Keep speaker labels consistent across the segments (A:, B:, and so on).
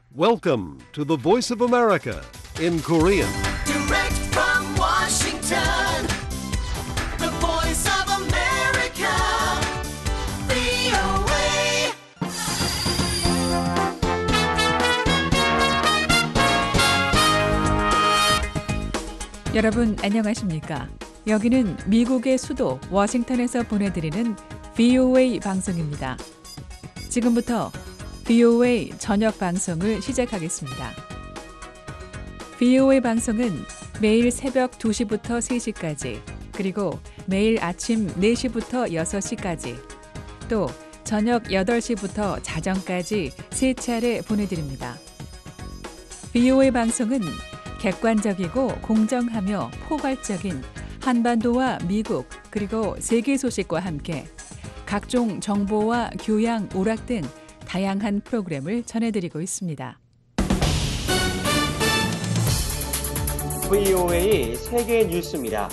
A: Welcome to the Voice of America in Korean.
B: Direct from Washington, the voice of America, VOA.
C: 여러분 안녕하십니까? 여기는 미국의 수도 워싱턴에서 보내드리는 VOA 방송입니다. 지금부터 VOA 저녁 방송을 시작하겠습니다. VOA 방송은 매일 새벽 2시부터 3시까지, 그리고 매일 아침 4시부터 6시까지, 또 저녁 8시부터 자정까지 3차례 보내드립니다. VOA 방송은 객관적이고 공정하며 포괄적인 한반도와 미국 그리고 세계 소식과 함께 각종 정보와 교양, 오락 등 다양한 프로그램을 전해드리고 있습니다.
D: VOA 세계 뉴스입니다.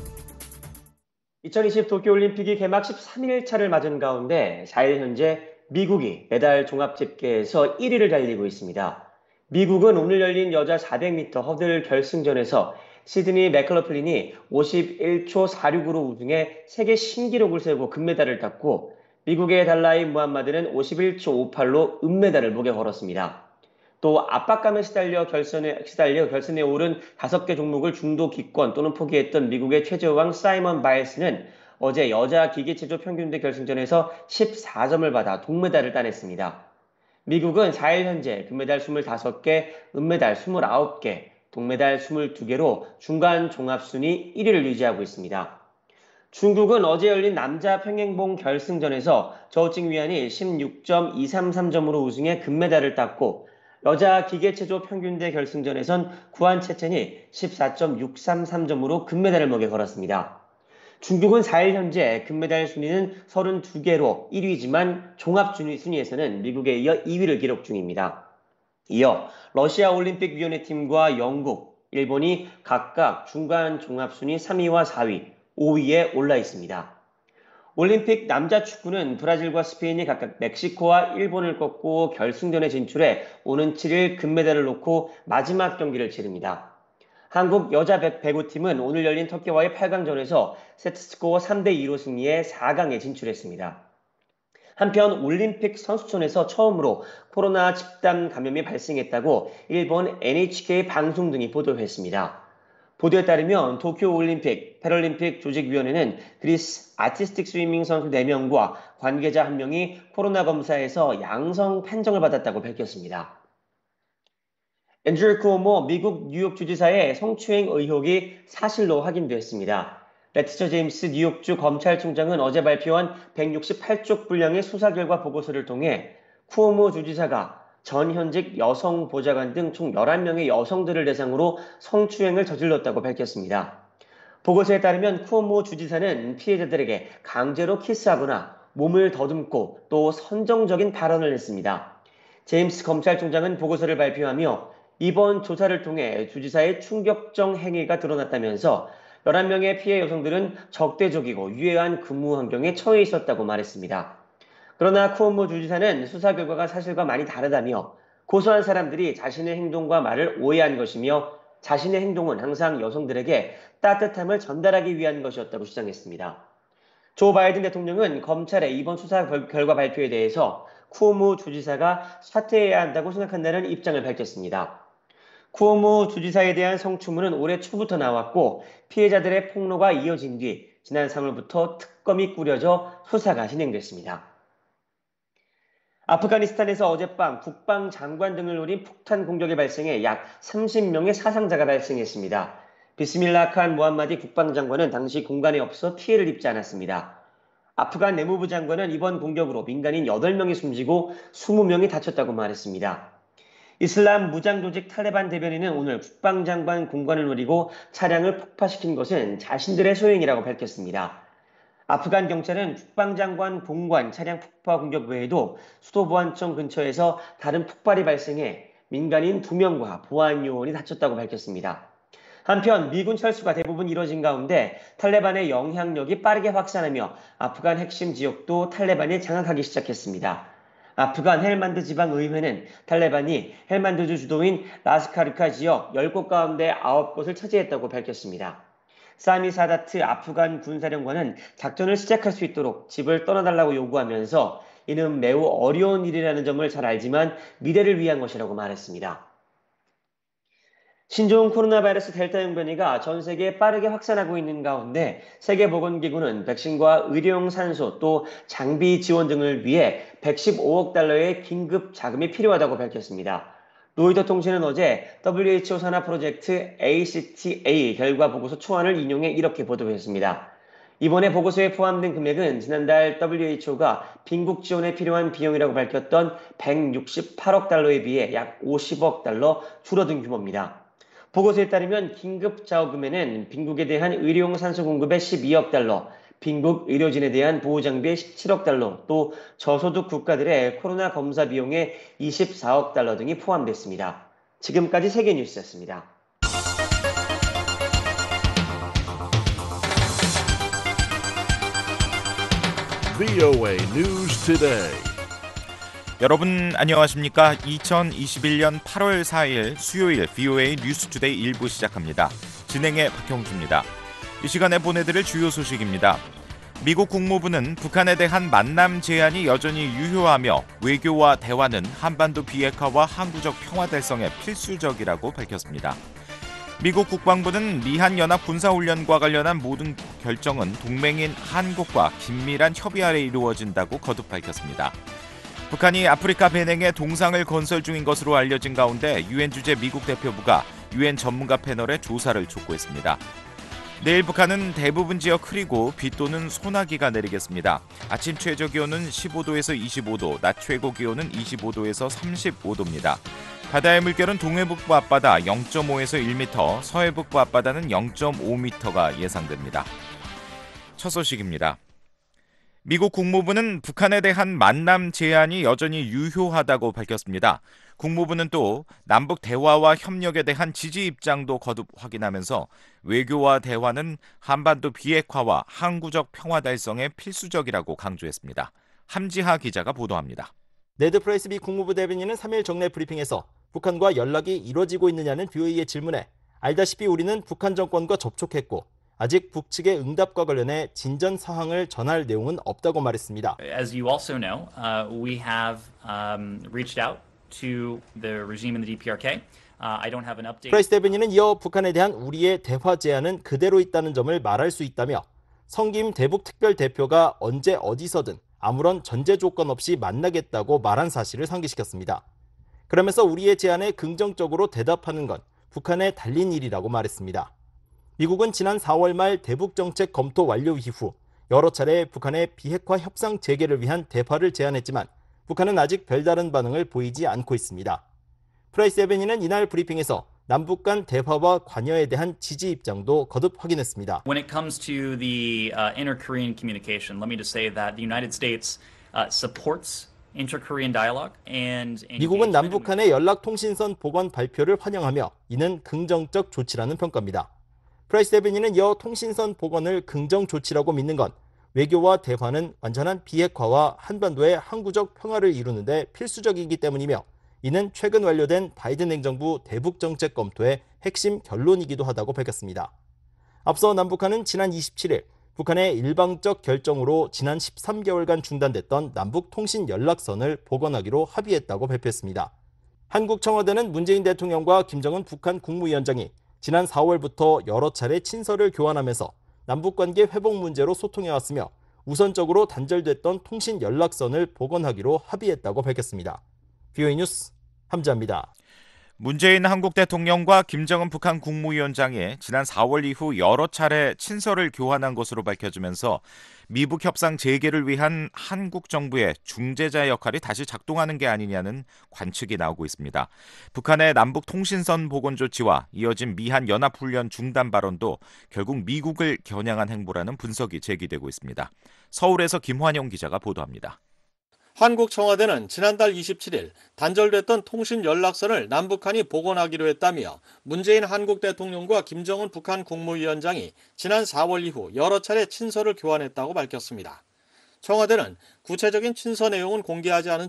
D: 2020 도쿄올림픽이 개막 13일차를 맞은 가운데 4일 현재 미국이 메달 종합집계에서 1위를 달리고 있습니다. 미국은 오늘 열린 여자 400m 허들 결승전에서 시드니 맥컬러플린이 51초 46으로 우승해 세계 신기록을 세우고 금메달을 땄고, 미국의 달라이 무함마드는 51초 58로 은메달을 목에 걸었습니다. 또 압박감에 시달려 결선에 오른 5개 종목을 중도 기권 또는 포기했던 미국의 최저왕 사이먼 바일스는 어제 여자 기계체조 평균대 결승전에서 14점을 받아 동메달을 따냈습니다. 미국은 4일 현재 금메달 25개, 은메달 29개, 동메달 22개로 중간 종합순위 1위를 유지하고 있습니다. 중국은 어제 열린 남자 평행봉 결승전에서 저우징 위안이 16.233점으로 우승해 금메달을 땄고, 여자 기계체조 평균대 결승전에선 구안 채첸이 14.633점으로 금메달을 목에 걸었습니다. 중국은 4일 현재 금메달 순위는 32개로 1위지만 종합순위에서는 미국에 이어 2위를 기록 중입니다. 이어 러시아 올림픽위원회팀과 영국, 일본이 각각 중간 종합순위 3위와 4위, 5위에 올라 있습니다. 올림픽 남자 축구는 브라질과 스페인이 각각 멕시코와 일본을 꺾고 결승전에 진출해 오는 7일 금메달을 놓고 마지막 경기를 치릅니다. 한국 여자 배구팀은 오늘 열린 터키와의 8강전에서 세트스코어 3대2로 승리해 4강에 진출했습니다. 한편 올림픽 선수촌에서 처음으로 코로나 집단 감염이 발생했다고 일본 NHK 방송 등이 보도했습니다. 보도에 따르면 도쿄올림픽, 패럴림픽 조직위원회는 그리스 아티스틱 스위밍 선수 4명과 관계자 1명이 코로나 검사에서 양성 판정을 받았다고 밝혔습니다. 앤드류 쿠오모 미국 뉴욕 주지사의 성추행 의혹이 사실로 확인됐습니다. 레티처 제임스 뉴욕주 검찰총장은 어제 발표한 168쪽 분량의 수사 결과 보고서를 통해 쿠오모 주지사가 전 현직 여성 보좌관 등 총 11명의 여성들을 대상으로 성추행을 저질렀다고 밝혔습니다. 보고서에 따르면 쿠오모 주지사는 피해자들에게 강제로 키스하거나 몸을 더듬고 또 선정적인 발언을 했습니다. 제임스 검찰총장은 보고서를 발표하며 이번 조사를 통해 주지사의 충격적 행위가 드러났다면서 11명의 피해 여성들은 적대적이고 유해한 근무 환경에 처해 있었다고 말했습니다. 그러나 쿠오모 주지사는 수사 결과가 사실과 많이 다르다며 고소한 사람들이 자신의 행동과 말을 오해한 것이며 자신의 행동은 항상 여성들에게 따뜻함을 전달하기 위한 것이었다고 주장했습니다. 조 바이든 대통령은 검찰의 이번 수사 결과 발표에 대해서 쿠오모 주지사가 사퇴해야 한다고 생각한다는 입장을 밝혔습니다. 쿠오모 주지사에 대한 성추문은 올해 초부터 나왔고 피해자들의 폭로가 이어진 뒤 지난 3월부터 특검이 꾸려져 수사가 진행됐습니다. 아프가니스탄에서 어젯밤 국방장관 등을 노린 폭탄 공격이 발생해 약 30명의 사상자가 발생했습니다. 비스밀라 칸 무함마디 국방장관은 당시 공간에 없어 피해를 입지 않았습니다. 아프간 내무부 장관은 이번 공격으로 민간인 8명이 숨지고 20명이 다쳤다고 말했습니다. 이슬람 무장조직 탈레반 대변인은 오늘 국방장관 공관을 노리고 차량을 폭파시킨 것은 자신들의 소행이라고 밝혔습니다. 아프간 경찰은 국방장관 공관 차량 폭파 공격 외에도 수도보안청 근처에서 다른 폭발이 발생해 민간인 2명과 보안요원이 다쳤다고 밝혔습니다. 한편 미군 철수가 대부분 이뤄진 가운데 탈레반의 영향력이 빠르게 확산하며 아프간 핵심 지역도 탈레반이 장악하기 시작했습니다. 아프간 헬만드 지방의회는 탈레반이 헬만드주 주도인 라스카르카 지역 10곳 가운데 9곳을 차지했다고 밝혔습니다. 사미 사다트 아프간 군사령관은 작전을 시작할 수 있도록 집을 떠나달라고 요구하면서 이는 매우 어려운 일이라는 점을 잘 알지만 미래를 위한 것이라고 말했습니다. 신종 코로나 바이러스 델타형 변이가 전 세계에 빠르게 확산하고 있는 가운데 세계보건기구는 백신과 의료용 산소 또 장비 지원 등을 위해 115억 달러의 긴급 자금이 필요하다고 밝혔습니다. 로이터 통신은 어제 WHO 산하 프로젝트 ACTA 결과 보고서 초안을 인용해 이렇게 보도했습니다. 이번에 보고서에 포함된 금액은 지난달 WHO가 빈국 지원에 필요한 비용이라고 밝혔던 168억 달러에 비해 약 50억 달러 줄어든 규모입니다. 보고서에 따르면 긴급 자금에는 빈국에 대한 의료용 산소 공급에 12억 달러, 빈국 의료진에 대한 보호장비에 17억 달러, 또 저소득 국가들의 코로나 검사 비용에 24억 달러 등이 포함됐습니다. 지금까지 세계뉴스였습니다.
A: VOA News Today.
E: 여러분 안녕하십니까? 2021년 8월 4일 수요일 VOA 뉴스투데이 1부 시작합니다. 진행의 박형주입니다. 이 시간에 보내드릴 주요 소식입니다. 미국 국무부는 북한에 대한 만남 제한이 여전히 유효하며 외교와 대화는 한반도 비핵화와 항구적 평화 달성에 필수적이라고 밝혔습니다. 미국 국방부는 미한 연합 군사훈련과 관련한 모든 결정은 동맹인 한국과 긴밀한 협의 아래 이루어진다고 거듭 밝혔습니다. 북한이 아프리카 배냉에 동상을 건설 중인 것으로 알려진 가운데 유엔 주재 미국 대표부가 유엔 전문가 패널에 조사를 촉구했습니다. 내일 북한은 대부분 지역 흐리고 비 또는 소나기가 내리겠습니다. 아침 최저기온은 15도에서 25도, 낮 최고기온은 25도에서 35도입니다. 바다의 물결은 동해북부 앞바다 0.5에서 1m, 서해북부 앞바다는 0.5m가 예상됩니다. 첫 소식입니다. 미국 국무부는 북한에 대한 만남 제한이 여전히 유효하다고 밝혔습니다. 국무부는 또 남북 대화와 협력에 대한 지지 입장도 거듭 확인하면서 외교와 대화는 한반도 비핵화와 항구적 평화 달성에 필수적이라고 강조했습니다. 함지하 기자가 보도합니다.
F: 네드 프라이스 미 국무부 대변인은 3일 정례 브리핑에서 북한과 연락이 이뤄지고 있느냐는 VOA의 질문에 알다시피 우리는 북한 정권과 접촉했고 아직 북측의 응답과 관련해 진전 사항을 전할 내용은 없다고 말했습니다.
G: As you also know, we have reached out to the regime in the DPRK. I don't have an update.
F: 프라이스 대변인은 이어 북한에 대한 우리의 대화 제안은 그대로 있다는 점을 말할 수 있다며 성김 대북 특별 대표가 언제 어디서든 아무런 전제 조건 없이 만나겠다고 말한 사실을 상기시켰습니다. 그러면서 우리의 제안에 긍정적으로 대답하는 건 북한에 달린 일이라고 말했습니다. 미국은 지난 4월 말 대북 정책 검토 완료 이후 여러 차례 북한의 비핵화 협상 재개를 위한 대화를 제안했지만 북한은 아직 별다른 반응을 보이지 않고 있습니다. 프라이스 대변인은 이날 브리핑에서 남북 간 대화와 관여에 대한 지지 입장도 거듭 확인했습니다.
G: When it comes to the inter-Korean communication, let me just say that the United States supports inter-Korean dialogue and
F: 미국은 남북 간의 연락통신선 복원 발표를 환영하며 이는 긍정적 조치라는 평가입니다. 프라이스 대변인은 이어 통신선 복원을 긍정 조치라고 믿는 건 외교와 대화는 완전한 비핵화와 한반도의 항구적 평화를 이루는 데 필수적이기 때문이며 이는 최근 완료된 바이든 행정부 대북 정책 검토의 핵심 결론이기도 하다고 밝혔습니다. 앞서 남북한은 지난 27일 북한의 일방적 결정으로 지난 13개월간 중단됐던 남북 통신 연락선을 복원하기로 합의했다고 발표했습니다. 한국 청와대는 문재인 대통령과 김정은 북한 국무위원장이 지난 4월부터 여러 차례 친서를 교환하면서 남북관계 회복 문제로 소통해왔으며 우선적으로 단절됐던 통신 연락선을 복원하기로 합의했다고 밝혔습니다. VOA 뉴스 함지아입니다.
E: 문재인 한국 대통령과 김정은 북한 국무위원장이 지난 4월 이후 여러 차례 친서를 교환한 것으로 밝혀지면서 미북 협상 재개를 위한 한국 정부의 중재자 역할이 다시 작동하는 게 아니냐는 관측이 나오고 있습니다. 북한의 남북 통신선 복원 조치와 이어진 미한 연합훈련 중단 발언도 결국 미국을 겨냥한 행보라는 분석이 제기되고 있습니다. 서울에서 김환영 기자가 보도합니다.
H: 한국 청와대는 지난달 27일 단절됐던 통신 연락선을 남북한이 복원하기로 했다며 문재인 한국 대통령과 김정은 북한 국무위원장이 지난 4월 이후 여러 차례 친서를 교환했다고 밝혔습니다. 청와대는 구체적인 친서 내용은 공개하지 않은 채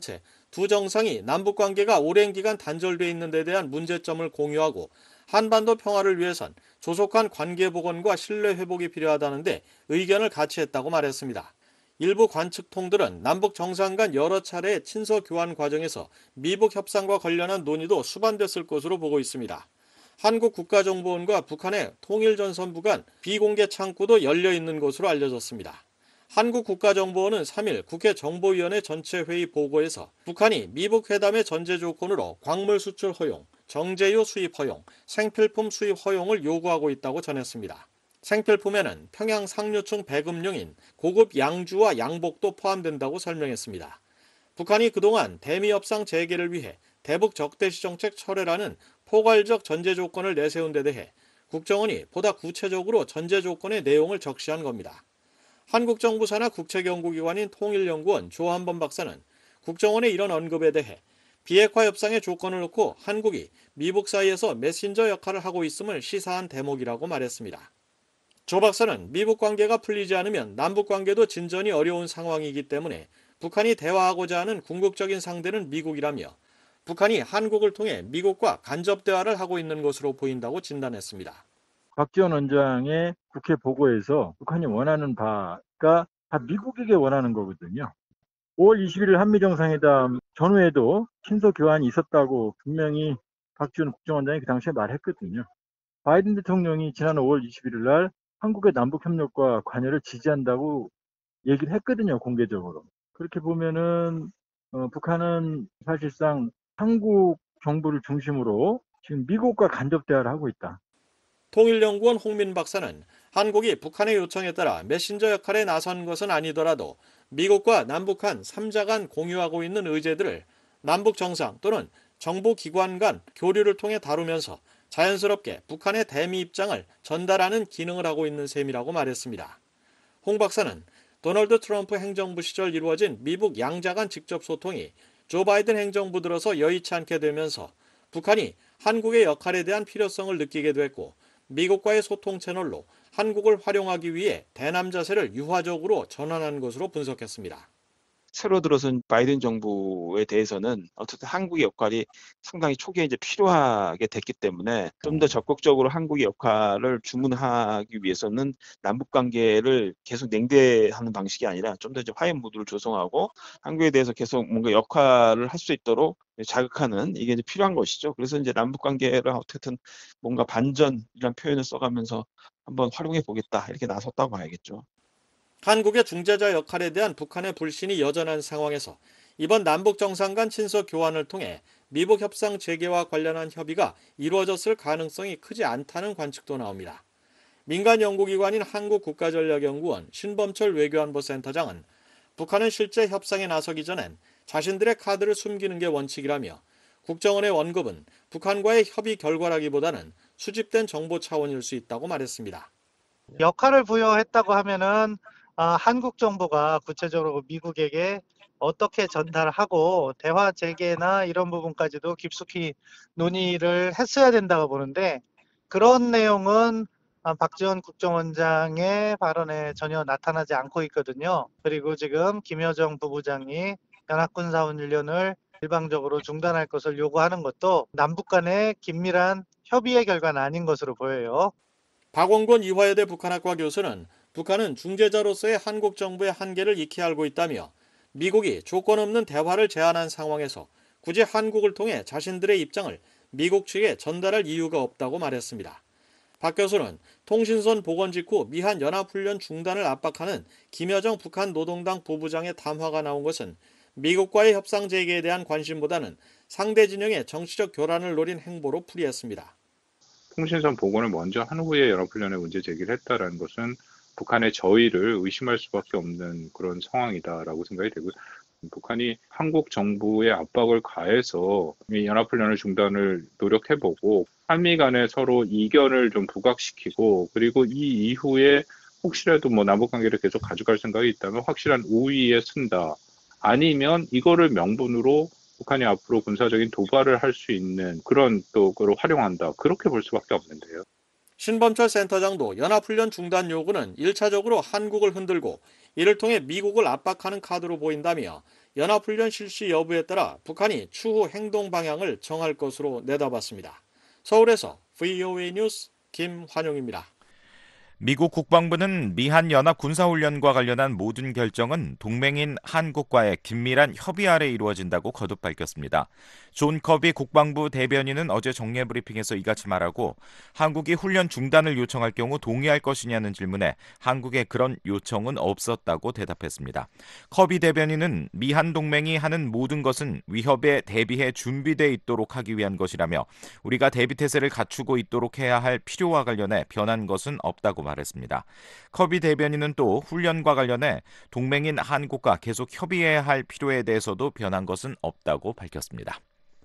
H: 두 정상이 남북 관계가 오랜 기간 단절돼 있는 데 대한 문제점을 공유하고 한반도 평화를 위해선 조속한 관계 복원과 신뢰 회복이 필요하다는데 의견을 같이 했다고 말했습니다. 일부 관측통들은 남북 정상 간 여러 차례의 친서 교환 과정에서 미북 협상과 관련한 논의도 수반됐을 것으로 보고 있습니다. 한국 국가정보원과 북한의 통일전선부 간 비공개 창구도 열려 있는 것으로 알려졌습니다. 한국 국가정보원은 3일 국회 정보위원회 전체회의 보고에서 북한이 미북 회담의 전제 조건으로 광물 수출 허용, 정제유 수입 허용, 생필품 수입 허용을 요구하고 있다고 전했습니다. 생필품에는 평양 상류층 배급용인 고급 양주와 양복도 포함된다고 설명했습니다. 북한이 그동안 대미 협상 재개를 위해 대북 적대시 정책 철회라는 포괄적 전제 조건을 내세운 데 대해 국정원이 보다 구체적으로 전제 조건의 내용을 적시한 겁니다. 한국 정부 산하 국책연구기관인 통일연구원 조한범 박사는 국정원의 이런 언급에 대해 비핵화 협상의 조건을 놓고 한국이 미북 사이에서 메신저 역할을 하고 있음을 시사한 대목이라고 말했습니다. 조 박사는 미북 관계가 풀리지 않으면 남북 관계도 진전이 어려운 상황이기 때문에 북한이 대화하고자 하는 궁극적인 상대는 미국이라며 북한이 한국을 통해 미국과 간접 대화를 하고 있는 것으로 보인다고 진단했습니다.
I: 박지원 원장의 국회 보고에서 북한이 원하는 바가 다 미국에게 원하는 거거든요. 5월 21일 한미정상회담 전후에도 친서 교환이 있었다고 분명히 박지원 국정원장이 그 당시에 말했거든요. 바이든 대통령이 지난 5월 21일 날 한국의 남북협력과 관여를 지지한다고 얘기를 했거든요, 공개적으로. 그렇게 보면은 북한은 사실상 한국 정부를 중심으로 지금 미국과 간접 대화를 하고 있다.
H: 통일연구원 홍민 박사는 한국이 북한의 요청에 따라 메신저 역할에 나선 것은 아니더라도 미국과 남북한 3자 간 공유하고 있는 의제들을 남북 정상 또는 정보기관 간 교류를 통해 다루면서 자연스럽게 북한의 대미 입장을 전달하는 기능을 하고 있는 셈이라고 말했습니다. 홍 박사는 도널드 트럼프 행정부 시절 이루어진 미북 양자 간 직접 소통이 조 바이든 행정부 들어서 여의치 않게 되면서 북한이 한국의 역할에 대한 필요성을 느끼게 됐고 미국과의 소통 채널로 한국을 활용하기 위해 대남 자세를 유화적으로 전환한 것으로 분석했습니다.
J: 새로 들어선 바이든 정부에 대해서는 어쨌든 한국의 역할이 상당히 초기에 이제 필요하게 됐기 때문에 좀 더 적극적으로 한국의 역할을 주문하기 위해서는 남북 관계를 계속 냉대하는 방식이 아니라 좀 더 이제 화해 무드를 조성하고 한국에 대해서 계속 뭔가 역할을 할 수 있도록 자극하는 이게 이제 필요한 것이죠. 그래서 이제 남북 관계를 어쨌든 뭔가 반전이라는 표현을 써가면서 한번 활용해 보겠다 이렇게 나섰다고 봐야겠죠.
H: 한국의 중재자 역할에 대한 북한의 불신이 여전한 상황에서 이번 남북 정상 간 친서 교환을 통해 미북 협상 재개와 관련한 협의가 이루어졌을 가능성이 크지 않다는 관측도 나옵니다. 민간 연구기관인 한국국가전략연구원 신범철 외교안보 센터장은 북한은 실제 협상에 나서기 전엔 자신들의 카드를 숨기는 게 원칙이라며 국정원의 원급은 북한과의 협의 결과라기보다는 수집된 정보 차원일 수 있다고 말했습니다.
K: 역할을 부여했다고 하면은 한국 정부가 구체적으로 미국에게 어떻게 전달하고 대화 재개나 이런 부분까지도 깊숙이 논의를 했어야 된다고 보는데 그런 내용은 박지원 국정원장의 발언에 전혀 나타나지 않고 있거든요. 그리고 지금 김여정 부부장이 연합군사훈련을 일방적으로 중단할 것을 요구하는 것도 남북 간의 긴밀한 협의의 결과는 아닌 것으로 보여요.
H: 박원권 이화여대 북한학과 교수는 북한은 중재자로서의 한국 정부의 한계를 익히 알고 있다며 미국이 조건 없는 대화를 제안한 상황에서 굳이 한국을 통해 자신들의 입장을 미국 측에 전달할 이유가 없다고 말했습니다. 박 교수는 통신선 복원 직후 미한 연합훈련 중단을 압박하는 김여정 북한 노동당 부부장의談話가 나온 것은 미국과의 협상 재개에 대한 관심보다는 상대 진영의 정치적 교란을 노린 행보로 풀이했습니다.
L: 통신선 복원을 먼저 한 후에 연합훈련에 문제 제기를 했다는 것은 북한의 저의를 의심할 수밖에 없는 그런 상황이다라고 생각이 되고 북한이 한국 정부의 압박을 가해서 연합훈련을 중단을 노력해보고 한미 간에 서로 이견을 좀 부각시키고 그리고 이 이후에 혹시라도 남북관계를 계속 가져갈 생각이 있다면 확실한 우위에 쓴다. 아니면 이거를 명분으로 북한이 앞으로 군사적인 도발을 할 수 있는 그런 또 그걸 활용한다. 그렇게 볼 수밖에 없는데요.
H: 신범철 센터장도 연합훈련 중단 요구는 1차적으로 한국을 흔들고 이를 통해 미국을 압박하는 카드로 보인다며 연합훈련 실시 여부에 따라 북한이 추후 행동 방향을 정할 것으로 내다봤습니다. 서울에서 VOA 뉴스 김환용입니다.
E: 미국 국방부는 미한 연합 군사훈련과 관련한 모든 결정은 동맹인 한국과의 긴밀한 협의 아래 이루어진다고 거듭 밝혔습니다. 존 커비 국방부 대변인은 어제 정례 브리핑에서 이같이 말하고 한국이 훈련 중단을 요청할 경우 동의할 것이냐는 질문에 한국의 그런 요청은 없었다고 대답했습니다. 커비 대변인은 미한 동맹이 하는 모든 것은 위협에 대비해 준비돼 있도록 하기 위한 것이라며 우리가 대비태세를 갖추고 있도록 해야 할 필요와 관련해 변한 것은 없다고 말했습니다. 커비 대변인은 또 훈련과 관련해 동맹인 한국과 계속 협의해야 할 필요에 대해서도 변한 것은 없다고 밝혔습니다.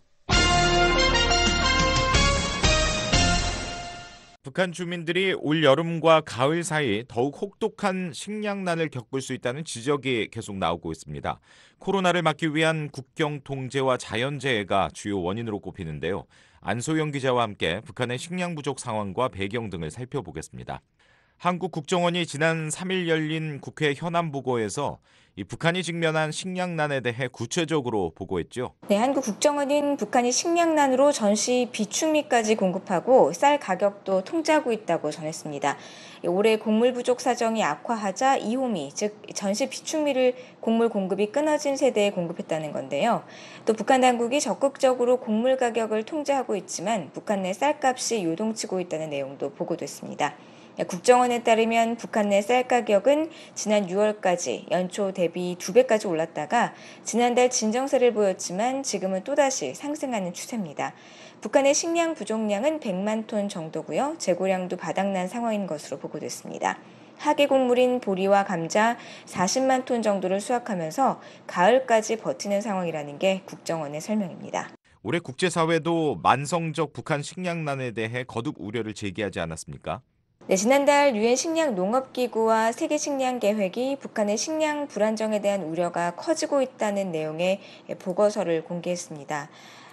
E: 북한 주민들이 올 여름과 가을 사이 더욱 혹독한 식량난을 겪을 수 있다는 지적이 계속 나오고 있습니다. 코로나를 막기 위한 국경 통제와 자연재해가 주요 원인으로 꼽히는데요. 안소영 기자와 함께 북한의 식량 부족 상황과 배경 등을 살펴보겠습니다. 한국 국정원이 지난 3일 열린 국회 현안보고에서 이 북한이 직면한 식량난에 대해 구체적으로 보고했죠.
M: 네, 한국 국정원은 북한이 식량난으로 전시 비축미까지 공급하고 쌀 가격도 통제하고 있다고 전했습니다. 올해 곡물 부족 사정이 악화하자 이호미, 즉 전시 비축미를 곡물 공급이 끊어진 세대에 공급했다는 건데요. 또 북한 당국이 적극적으로 곡물 가격을 통제하고 있지만 북한 내 쌀값이 요동치고 있다는 내용도 보고됐습니다. 국정원에 따르면 북한 내 쌀 가격은 지난 6월까지 연초 대비 2배까지 올랐다가 지난달 진정세를 보였지만 지금은 또다시 상승하는 추세입니다. 북한의 식량 부족량은 100만 톤 정도고요. 재고량도 바닥난 상황인 것으로 보고됐습니다. 하계 곡물인 보리와 감자 40만 톤 정도를 수확하면서 가을까지 버티는 상황이라는 게 국정원의 설명입니다.
E: 올해 국제사회도 만성적 북한 식량난에 대해 거듭 우려를 제기하지 않았습니까?
M: 네, 지난달 유엔 식량농업기구와 세계식량계획이 북한의 식량 불안정에 대한 우려가 커지고 있다는 내용의 보고서를 공개했습니다.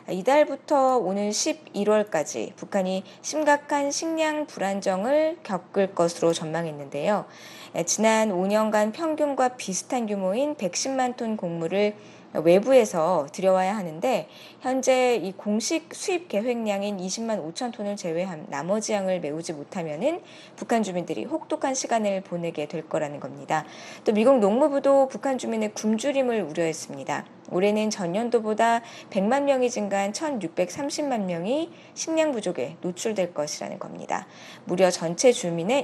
M: 이달부터 오는 11월까지 북한이 심각한 식량 불안정을 겪을 것으로 전망했는데요. 지난 5년간 평균과 비슷한 규모인 110만 톤 곡물을 외부에서 들여와야 하는데 현재 이 공식 수입 계획량인 20만 5천 톤을 제외한 나머지 양을 메우지 못하면은 북한 주민들이 혹독한 시간을 보내게 될 거라는 겁니다. 또 미국 농무부도 북한 주민의 굶주림을 우려했습니다. 올해는 전년도보다 100만 명이 증가한 1,630만 명이 식량 부족에 노출될 것이라는 겁니다. 무려 전체 주민의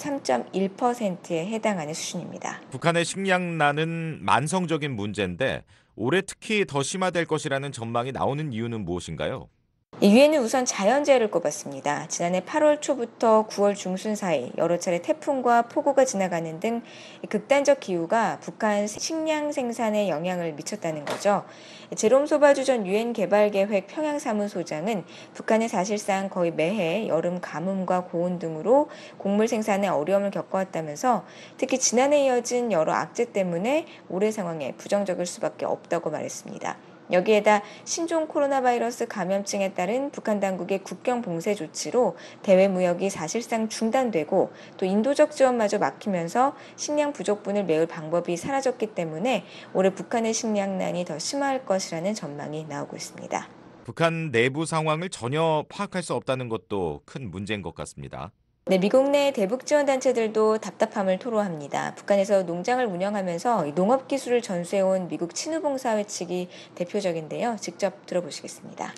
M: 63.1%에 해당하는 수준입니다.
E: 북한의 식량난은 만성적인 문제인데 올해 특히 더 심화될 것이라는 전망이 나오는 이유는 무엇인가요?
M: 유엔은 우선 자연재해를 꼽았습니다. 지난해 8월 초부터 9월 중순 사이 여러 차례 태풍과 폭우가 지나가는 등 극단적 기후가 북한 식량 생산에 영향을 미쳤다는 거죠. 제롬 소바주 전 유엔 개발계획 평양사무소장은 북한은 사실상 거의 매해 여름 가뭄과 고온 등으로 곡물 생산에 어려움을 겪어왔다면서 특히 지난해 이어진 여러 악재 때문에 올해 상황에 부정적일 수밖에 없다고 말했습니다. 여기에다 신종 코로나 바이러스 감염증에 따른 북한 당국의 국경 봉쇄 조치로 대외 무역이 사실상 중단되고 또 인도적 지원마저 막히면서 식량 부족분을 메울 방법이 사라졌기 때문에 올해 북한의 식량난이 더 심화할 것이라는 전망이 나오고 있습니다.
E: 북한 내부 상황을 전혀 파악할 수 없다는 것도 큰 문제인 것 같습니다.
M: 네, 미국 내 대북 지원 단체들도 답답함을 토로합니다. 북한에서 농장을 운영하면서 농업 기술을 전수해온 미국 친우봉사회 측이 대표적인데요. 직접 들어보시겠습니다.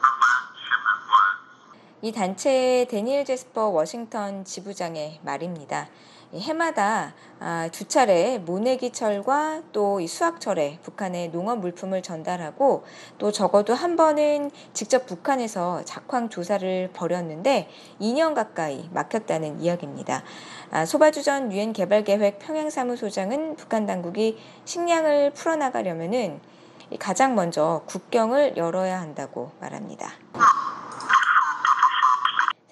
M: 이 단체의 데니엘 제스퍼 워싱턴 지부장의 말입니다. 해마다 두 차례 모내기철과 또 이 수확철에 북한에 농업 물품을 전달하고 또 적어도 한 번은 직접 북한에서 작황 조사를 벌였는데 2년 가까이 막혔다는 이야기입니다. 소바주 전 유엔 개발계획 평양사무소장은 북한 당국이 식량을 풀어나가려면은 가장 먼저 국경을 열어야 한다고 말합니다.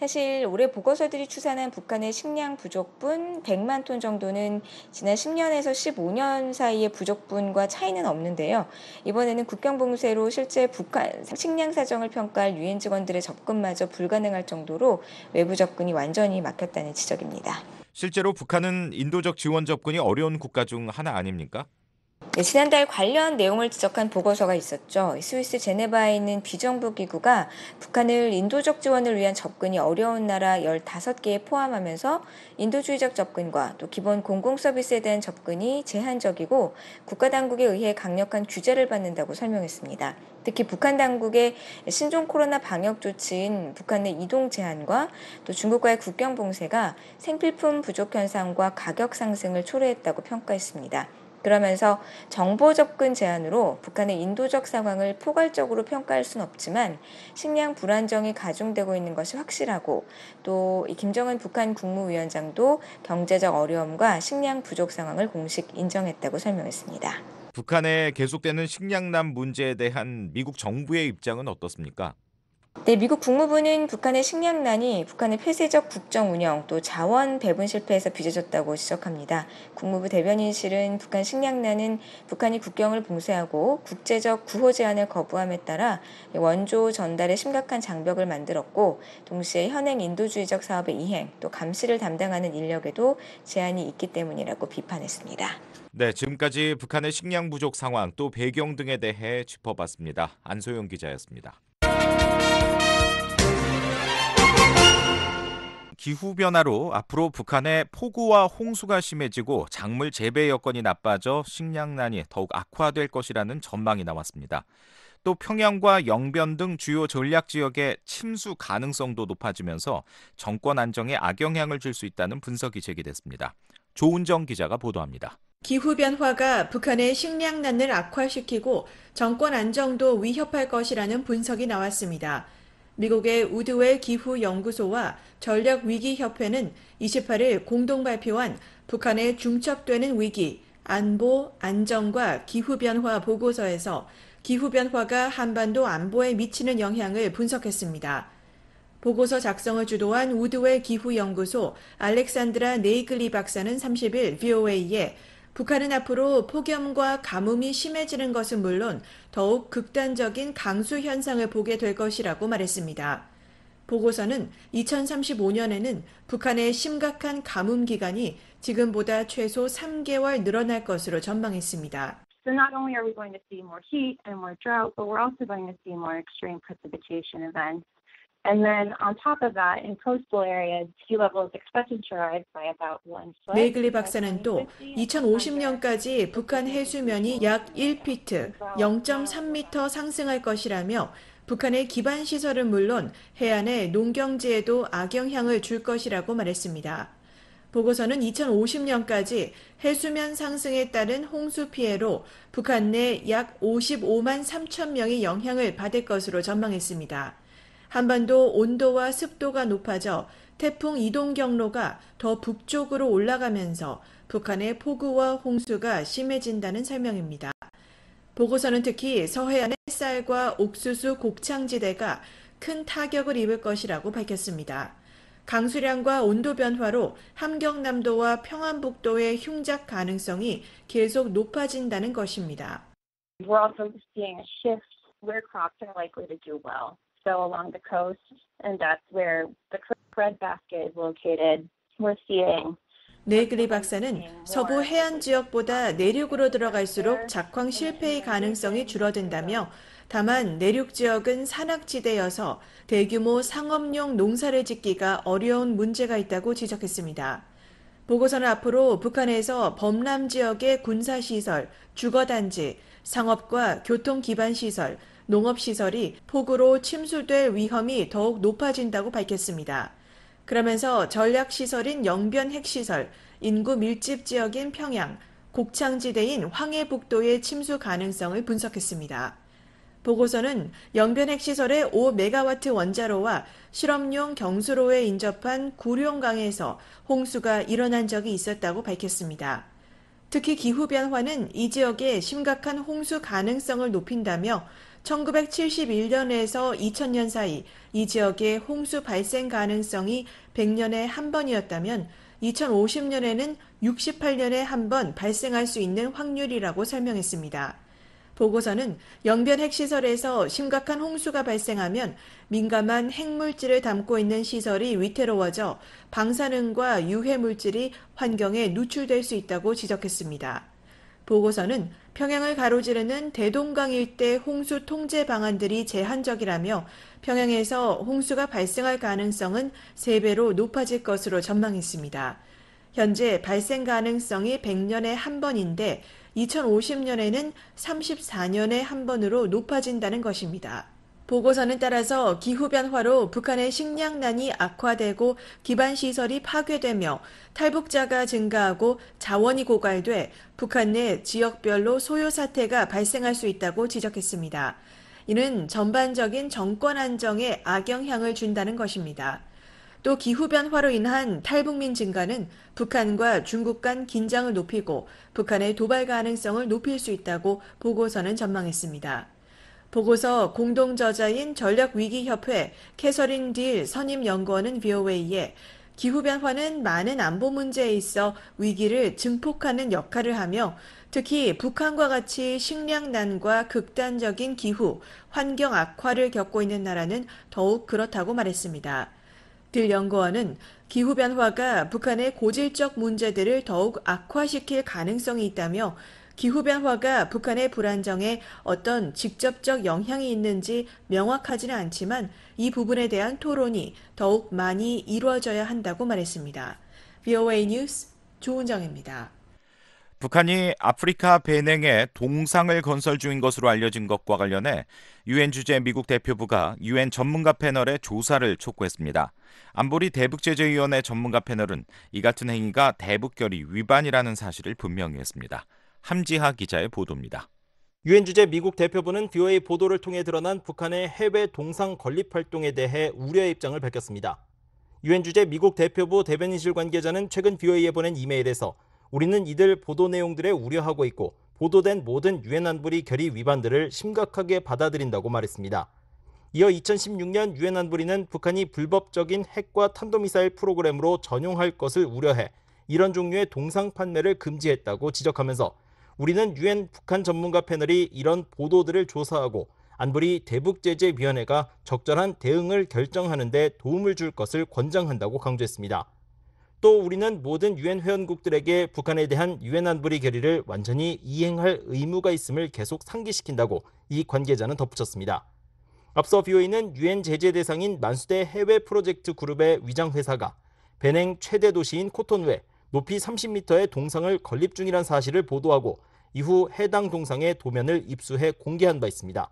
M: 사실 올해 보고서들이 추산한 북한의 식량 부족분 100만 톤 정도는 지난 10년에서 15년 사이의 부족분과 차이는 없는데요. 이번에는 국경 봉쇄로 실제 북한 식량 사정을 평가할 유엔 직원들의 접근마저 불가능할 정도로 외부 접근이 완전히 막혔다는 지적입니다.
E: 실제로 북한은 인도적 지원 접근이 어려운 국가 중 하나 아닙니까?
M: 네, 지난달 관련 내용을 지적한 보고서가 있었죠. 스위스 제네바에 있는 비정부 기구가 북한을 인도적 지원을 위한 접근이 어려운 나라 15개에 포함하면서 인도주의적 접근과 또 기본 공공 서비스에 대한 접근이 제한적이고 국가 당국에 의해 강력한 규제를 받는다고 설명했습니다. 특히 북한 당국의 신종 코로나 방역 조치인 북한 내 이동 제한과 또 중국과의 국경 봉쇄가 생필품 부족 현상과 가격 상승을 초래했다고 평가했습니다. 그러면서 정보 접근 제한으로 북한의 인도적 상황을 포괄적으로 평가할 수는 없지만 식량 불안정이 가중되고 있는 것이 확실하고 또 김정은 북한 국무위원장도 경제적 어려움과 식량 부족 상황을 공식 인정했다고 설명했습니다.
E: 북한의 계속되는 식량난 문제에 대한 미국 정부의 입장은 어떻습니까?
M: 네, 미국 국무부는 북한의 식량난이 북한의 폐쇄적 국정 운영 또 자원 배분 실패에서 빚어졌다고 지적합니다. 국무부 대변인실은 북한 식량난은 북한이 국경을 봉쇄하고 국제적 구호 제한을 거부함에 따라 원조 전달에 심각한 장벽을 만들었고 동시에 현행 인도주의적 사업의 이행 또 감시를 담당하는 인력에도 제한이 있기 때문이라고 비판했습니다.
E: 네, 지금까지 북한의 식량 부족 상황 또 배경 등에 대해 짚어봤습니다. 안소영 기자였습니다. 기후변화로 앞으로 북한의 폭우와 홍수가 심해지고 작물 재배 여건이 나빠져 식량난이 더욱 악화될 것이라는 전망이 나왔습니다. 또 평양과 영변 등 주요 전략 지역의 침수 가능성도 높아지면서 정권 안정에 악영향을 줄 수 있다는 분석이 제기됐습니다. 조은정 기자가 보도합니다.
N: 기후변화가 북한의 식량난을 악화시키고 정권 안정도 위협할 것이라는 분석이 나왔습니다. 미국의 우드웰 기후연구소와 전략위기협회는 28일 공동 발표한 북한의 중첩되는 위기, 안보, 안정과 기후변화 보고서에서 기후변화가 한반도 안보에 미치는 영향을 분석했습니다. 보고서 작성을 주도한 우드웰 기후연구소 알렉산드라 네이글리 박사는 30일 VOA에 북한은 앞으로 폭염과 가뭄이 심해지는 것은 물론 더욱 극단적인 강수 현상을 보게 될 것이라고 말했습니다. 보고서는 2035년에는 북한의 심각한 가뭄 기간이 지금보다 최소 3개월 늘어날 것으로 전망했습니다.
O: So not only are we going to see more heat and more drought, but we're also going to see more extreme precipitation events. And then on top of that, in coastal areas, sea level is expected to rise by about 1 foot.
N: 네이글리 박사는 또 2050년까지 북한 해수면이 약 1피트, 0.3m 상승할 것이라며 북한의 기반 시설은 물론 해안의 농경지에도 악영향을 줄 것이라고 말했습니다. 보고서는 2050년까지 해수면 상승에 따른 홍수 피해로 북한 내 약 55만 3천 명이 영향을 받을 것으로 전망했습니다. 한반도 온도와 습도가 높아져 태풍 이동 경로가 더 북쪽으로 올라가면서 북한의 폭우와 홍수가 심해진다는 설명입니다. 보고서는 특히 서해안의 쌀과 옥수수 곡창지대가 큰 타격을 입을 것이라고 밝혔습니다. 강수량과 온도 변화로 함경남도와 평안북도의 흉작 가능성이 계속 높아진다는 것입니다.
O: We're also seeing a shift where crops are likely to do well. So along the coast, and that's where the breadbasket is located, we're seeing
N: 네이글리 박사는 서부 해안 지역보다 내륙으로 들어갈수록 작황 실패의 가능성이 줄어든다며 다만 내륙 지역은 산악지대여서 대규모 상업용 농사를 짓기가 어려운 문제가 있다고 지적했습니다. 보고서는 앞으로 북한에서 범람 지역의 군사시설, 주거단지, 상업과 교통기반시설, 농업시설이 폭우로 침수될 위험이 더욱 높아진다고 밝혔습니다. 그러면서 전략시설인 영변 핵시설, 인구 밀집 지역인 평양, 곡창지대인 황해북도의 침수 가능성을 분석했습니다. 보고서는 영변 핵시설의 5메가와트 원자로와 실험용 경수로에 인접한 구룡강에서 홍수가 일어난 적이 있었다고 밝혔습니다. 특히 기후변화는 이 지역의 심각한 홍수 가능성을 높인다며 1971년에서 2000년 사이 이 지역의 홍수 발생 가능성이 100년에 한 번이었다면 2050년에는 68년에 한 번 발생할 수 있는 확률이라고 설명했습니다. 보고서는 영변 핵시설에서 심각한 홍수가 발생하면 민감한 핵물질을 담고 있는 시설이 위태로워져 방사능과 유해물질이 환경에 누출될 수 있다고 지적했습니다. 보고서는 평양을 가로지르는 대동강 일대 홍수 통제 방안들이 제한적이라며 평양에서 홍수가 발생할 가능성은 3배로 높아질 것으로 전망했습니다. 현재 발생 가능성이 100년에 한 번인데 2050년에는 34년에 한 번으로 높아진다는 것입니다. 보고서는 따라서 기후변화로 북한의 식량난이 악화되고 기반시설이 파괴되며 탈북자가 증가하고 자원이 고갈돼 북한 내 지역별로 소요 사태가 발생할 수 있다고 지적했습니다. 이는 전반적인 정권 안정에 악영향을 준다는 것입니다. 또 기후변화로 인한 탈북민 증가는 북한과 중국 간 긴장을 높이고 북한의 도발 가능성을 높일 수 있다고 보고서는 전망했습니다. 보고서 공동저자인 전략위기협회 캐서린 딜 선임연구원은 VOA에 기후변화는 많은 안보 문제에 있어 위기를 증폭하는 역할을 하며 특히 북한과 같이 식량난과 극단적인 기후, 환경 악화를 겪고 있는 나라는 더욱 그렇다고 말했습니다. 딜 연구원은 기후변화가 북한의 고질적 문제들을 더욱 악화시킬 가능성이 있다며 기후변화가 북한의 불안정에 어떤 직접적 영향이 있는지 명확하지는 않지만 이 부분에 대한 토론이 더욱 많이 이루어져야 한다고 말했습니다. VOA 뉴스 조은정입니다.
E: 북한이 아프리카 베냉에 동상을 건설 중인 것으로 알려진 것과 관련해 유엔 주재 미국 대표부가 유엔 전문가 패널에 조사를 촉구했습니다. 안보리 대북제재위원회 전문가 패널은 이 같은 행위가 대북결의 위반이라는 사실을 분명히 했습니다. 함지하 기자의 보도입니다.
F: 유엔 주재 미국 대표부는 VOA 보도를 통해 드러난 북한의 해외 동상 건립 활동에 대해 우려의 입장을 밝혔습니다. 유엔 주재 미국 대표부 대변인실 관계자는 최근 VOA에 보낸 이메일에서 우리는 이들 보도 내용들에 우려하고 있고 보도된 모든 유엔 안보리 결의 위반들을 심각하게 받아들인다고 말했습니다. 이어 2016년 유엔 안보리는 북한이 불법적인 핵과 탄도미사일 프로그램으로 전용할 것을 우려해 이런 종류의 동상 판매를 금지했다고 지적하면서 우리는 유엔 북한 전문가 패널이 이런 보도들을 조사하고 안보리 대북제재위원회가 적절한 대응을 결정하는 데 도움을 줄 것을 권장한다고 강조했습니다. 또 우리는 모든 유엔 회원국들에게 북한에 대한 유엔 안보리 결의를 완전히 이행할 의무가 있음을 계속 상기시킨다고 이 관계자는 덧붙였습니다. 앞서 VOA는 유엔 제재 대상인 만수대 해외 프로젝트 그룹의 위장회사가 베냉 최대 도시인 코토누에 높이 30m의 동상을 건립 중이라는 사실을 보도하고 이후 해당 동상의 도면을 입수해 공개한 바 있습니다.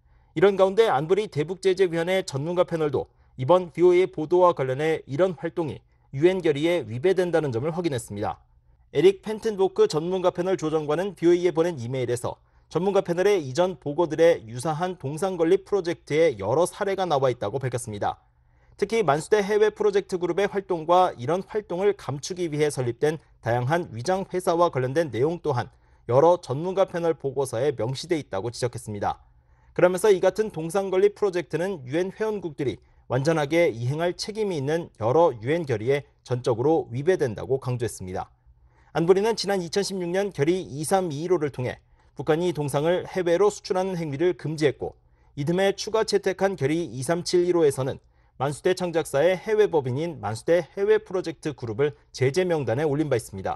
F: 이런 가운데 안보리 대북제재위원회 전문가 패널도 이번 VOA의 보도와 관련해 이런 활동이 유엔 결의에 위배된다는 점을 확인했습니다. 에릭 펜튼보크 전문가 패널 조정관은 VOA에 보낸 이메일에서 전문가 패널의 이전 보고들에 유사한 동상 건립 프로젝트에 여러 사례가 나와 있다고 밝혔습니다. 특히 만수대 해외 프로젝트 그룹의 활동과 이런 활동을 감추기 위해 설립된 다양한 위장 회사와 관련된 내용 또한 여러 전문가 패널 보고서에 명시돼 있다고 지적했습니다. 그러면서 이 같은 동상 건립 프로젝트는 유엔 회원국들이 완전하게 이행할 책임이 있는 여러 유엔 결의에 전적으로 위배된다고 강조했습니다. 안보리는 지난 2016년 결의 2321호를 통해 북한이 동상을 해외로 수출하는 행위를 금지했고 이듬해 추가 채택한 결의 2371호에서는 만수대 창작사의 해외 법인인 만수대 해외 프로젝트 그룹을 제재 명단에 올린 바 있습니다.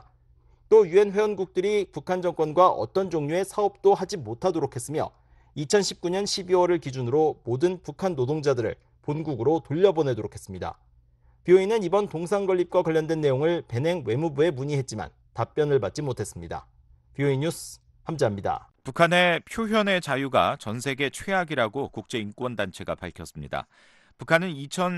F: 또 유엔 회원국들이 북한 정권과 어떤 종류의 사업도 하지 못하도록 했으며 2019년 12월을 기준으로 모든 북한 노동자들을 본국으로 돌려보내도록 했습니다. VOA는 이번 동상 건립과 관련된 내용을 베냉 외무부에 문의했지만 답변을 받지 못했습니다. VOA 뉴스 함지아입니다.
E: 북한의 표현의 자유가 전 세계 최악이라고 국제인권단체가 밝혔습니다. 북한은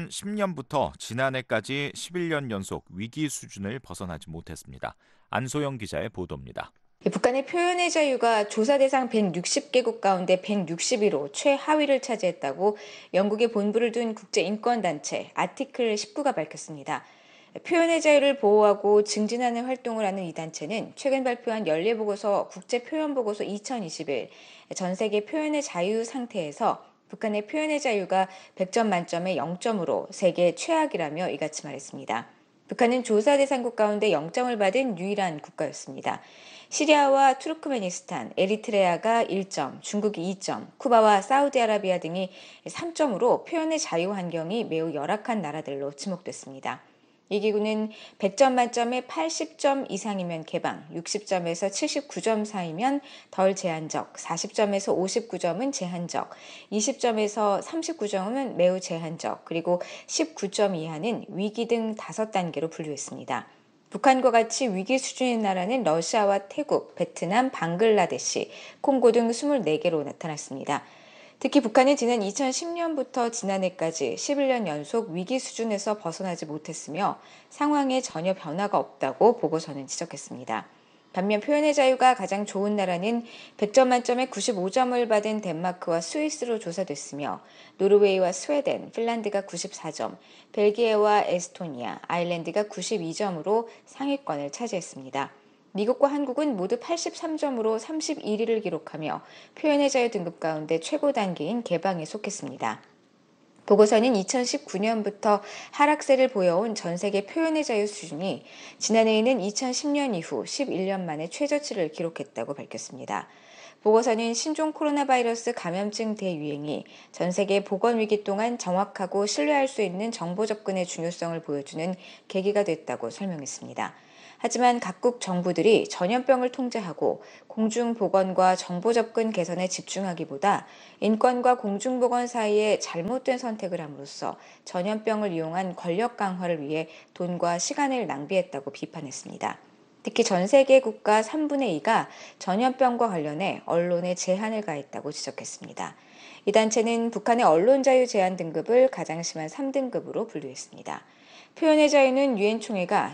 E: 2010년부터 지난해까지 11년 연속 위기 수준을 벗어나지 못했습니다. 안소영 기자의 보도입니다.
M: 북한의 표현의 자유가 조사 대상 160개국 가운데 161호 최하위를 차지했다고 영국에 본부를 둔 국제인권단체 아티클 19가 밝혔습니다. 표현의 자유를 보호하고 증진하는 활동을 하는 이 단체는 최근 발표한 연례보고서 국제표현보고서 2021 전 세계 표현의 자유 상태에서 북한의 표현의 자유가 100점 만점에 0점으로 세계 최악이라며 이같이 말했습니다. 북한은 조사 대상국 가운데 0점을 받은 유일한 국가였습니다. 시리아와 투르크메니스탄, 에리트레아가 1점, 중국이 2점, 쿠바와 사우디아라비아 등이 3점으로 표현의 자유 환경이 매우 열악한 나라들로 지목됐습니다. 이 기구는 100점 만점에 80점 이상이면 개방, 60점에서 79점 사이면 덜 제한적, 40점에서 59점은 제한적, 20점에서 39점은 매우 제한적, 그리고 19점 이하는 위기 등 5단계로 분류했습니다. 북한과 같이 위기 수준인 나라는 러시아와 태국, 베트남, 방글라데시, 콩고 등 24개로 나타났습니다. 특히 북한은 지난 2010년부터 지난해까지 11년 연속 위기 수준에서 벗어나지 못했으며 상황에 전혀 변화가 없다고 보고서는 지적했습니다. 반면 표현의 자유가 가장 좋은 나라는 100점 만점에 95점을 받은 덴마크와 스위스로 조사됐으며 노르웨이와 스웨덴, 핀란드가 94점, 벨기에와 에스토니아, 아일랜드가 92점으로 상위권을 차지했습니다. 미국과 한국은 모두 83점으로 31위를 기록하며 표현의 자유 등급 가운데 최고 단계인 개방에 속했습니다. 보고서는 2019년부터 하락세를 보여온 전 세계 표현의 자유 수준이 지난해에는 2010년 이후 11년 만에 최저치를 기록했다고 밝혔습니다. 보고서는 신종 코로나 바이러스 감염증 대유행이 전 세계 보건위기 동안 정확하고 신뢰할 수 있는 정보 접근의 중요성을 보여주는 계기가 됐다고 설명했습니다. 하지만 각국 정부들이 전염병을 통제하고 공중보건과 정보 접근 개선에 집중하기보다 인권과 공중보건 사이에 잘못된 선택을 함으로써 전염병을 이용한 권력 강화를 위해 돈과 시간을 낭비했다고 비판했습니다. 특히 전 세계 국가 3분의 2가 전염병과 관련해 언론에 제한을 가했다고 지적했습니다. 이 단체는 북한의 언론 자유 제한 등급을 가장 심한 3등급으로 분류했습니다. 표현의 자유는 유엔 총회가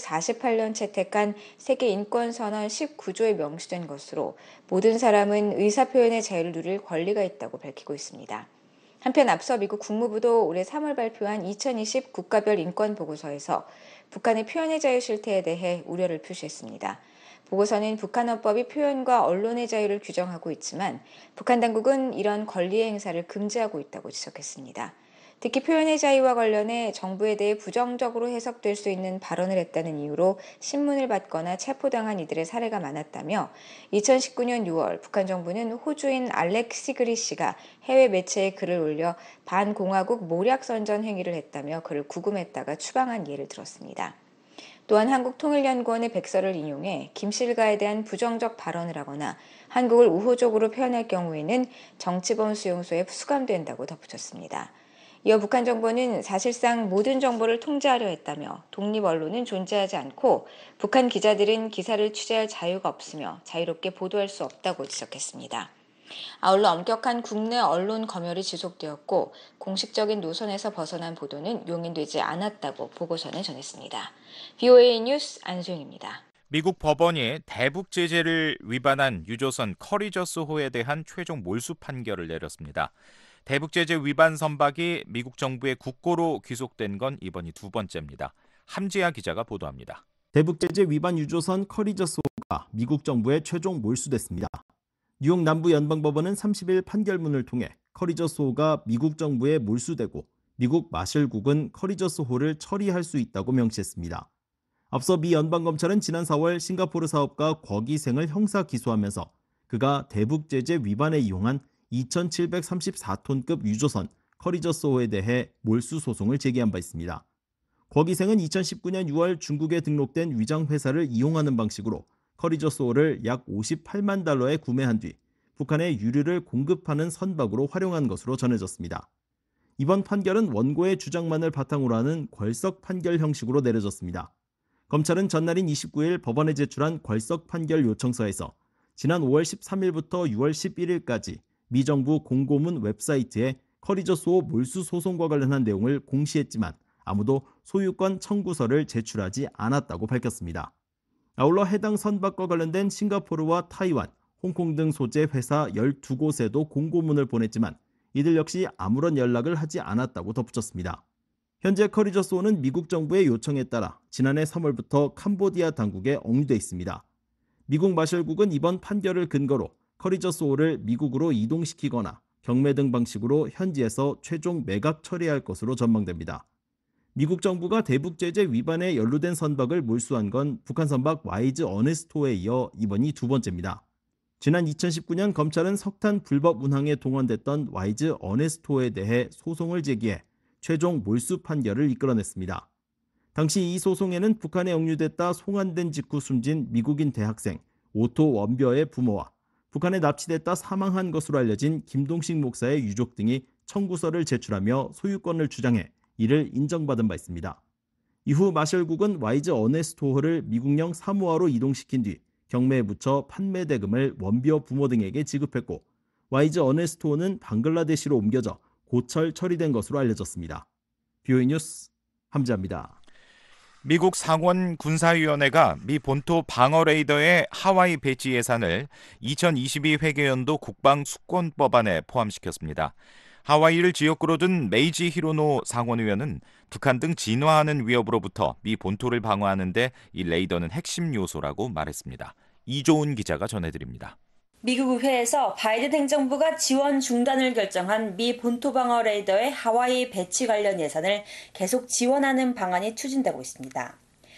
M: 1948년 채택한 세계 인권선언 19조에 명시된 것으로 모든 사람은 의사표현의 자유를 누릴 권리가 있다고 밝히고 있습니다. 한편 앞서 미국 국무부도 올해 3월 발표한 2020 국가별 인권보고서에서 북한의 표현의 자유 실태에 대해 우려를 표시했습니다. 보고서는 북한 헌법이 표현과 언론의 자유를 규정하고 있지만 북한 당국은 이런 권리의 행사를 금지하고 있다고 지적했습니다. 특히 표현의 자유와 관련해 정부에 대해 부정적으로 해석될 수 있는 발언을 했다는 이유로 신문을 받거나 체포당한 이들의 사례가 많았다며 2019년 6월 북한 정부는 호주인 알렉 시그리 씨가 해외 매체에 글을 올려 반공화국 모략선전 행위를 했다며 그를 구금했다가 추방한 예를 들었습니다. 또한 한국통일연구원의 백서를 인용해 김씨 일가에 대한 부정적 발언을 하거나 한국을 우호적으로 표현할 경우에는 정치범 수용소에 수감된다고 덧붙였습니다. 이어 북한 정부는 사실상 모든 정보를 통제하려 했다며 독립 언론은 존재하지 않고 북한 기자들은 기사를 취재할 자유가 없으며 자유롭게 보도할 수 없다고 지적했습니다. 아울러 엄격한 국내 언론 검열이 지속되었고 공식적인 노선에서 벗어난 보도는 용인되지 않았다고 보고서는 전했습니다. VOA 뉴스 안수영입니다.
E: 미국 법원이 대북 제재를 위반한 유조선 커리저스호에 대한 최종 몰수 판결을 내렸습니다. 대북 제재 위반 선박이 미국 정부의 국고로 귀속된 건 이번이 두 번째입니다. 함지아 기자가 보도합니다.
F: 대북 제재 위반 유조선 커리저스호가 미국 정부에 최종 몰수됐습니다. 뉴욕 남부 연방법원은 30일 판결문을 통해 커리저스호가 미국 정부에 몰수되고 미국 마셜국은 커리저스호를 처리할 수 있다고 명시했습니다. 앞서 미 연방검찰은 지난 4월 싱가포르 사업가 곽이생을 형사 기소하면서 그가 대북 제재 위반에 이용한 2,734톤급 유조선 커리저스호에 대해 몰수 소송을 제기한 바 있습니다. 곽이생은 2019년 6월 중국에 등록된 위장회사를 이용하는 방식으로 커리저스호를 약 58만 달러에 구매한 뒤 북한에 유류를 공급하는 선박으로 활용한 것으로 전해졌습니다. 이번 판결은 원고의 주장만을 바탕으로 하는 궐석 판결 형식으로 내려졌습니다. 검찰은 전날인 29일 법원에 제출한 궐석 판결 요청서에서 지난 5월 13일부터 6월 11일까지 미 정부 공고문 웹사이트에 커리저스호 몰수 소송과 관련한 내용을 공시했지만 아무도 소유권 청구서를 제출하지 않았다고 밝혔습니다. 아울러 해당 선박과 관련된 싱가포르와 타이완, 홍콩 등 소재 회사 12곳에도 공고문을 보냈지만 이들 역시 아무런 연락을 하지 않았다고 덧붙였습니다. 현재 커리저스호는 미국 정부의 요청에 따라 지난해 3월부터 캄보디아 당국에 억류돼 있습니다. 미국 마셜국은 이번 판결을 근거로 커리저스호를 미국으로 이동시키거나 경매 등 방식으로 현지에서 최종 매각 처리할 것으로 전망됩니다. 미국 정부가 대북 제재 위반에 연루된 선박을 몰수한 건 북한 선박 와이즈 어네스토에 이어 이번이 두 번째입니다. 지난 2019년 검찰은 석탄 불법 운항에 동원됐던 와이즈 어네스토에 대해 소송을 제기해 최종 몰수 판결을 이끌어냈습니다. 당시 이 소송에는 북한에 억류됐다 송환된 직후 숨진 미국인 대학생 오토 원벼의 부모와 북한에 납치됐다 사망한 것으로 알려진 김동식 목사의 유족 등이 청구서를 제출하며 소유권을 주장해 이를 인정받은 바 있습니다. 이후 마셜국은 와이즈 어네스토호를 미국령 사모아로 이동시킨 뒤 경매에 붙여 판매 대금을 원비어 부모 등에게 지급했고 와이즈 어네스토호는 방글라데시로 옮겨져 고철 처리된 것으로 알려졌습니다. BOA 뉴스 함지아입니다.
E: 미국 상원 군사위원회가 미 본토 방어 레이더의 하와이 배치 예산을 2022 회계연도 국방 수권 법안에 포함시켰습니다. 하와이를 지역구로 둔 메이지 히로노 상원의원은 북한 등 진화하는 위협으로부터 미 본토를 방어하는 데 이 레이더는 핵심 요소라고 말했습니다. 이조은 기자가 전해드립니다.
P: 미국 의회에서 바이든 행정부가 지원 중단을 결정한 미 본토 방어 레이더의 하와이 배치 관련 예산을 계속 지원하는 방안이 추진되고 있습니다.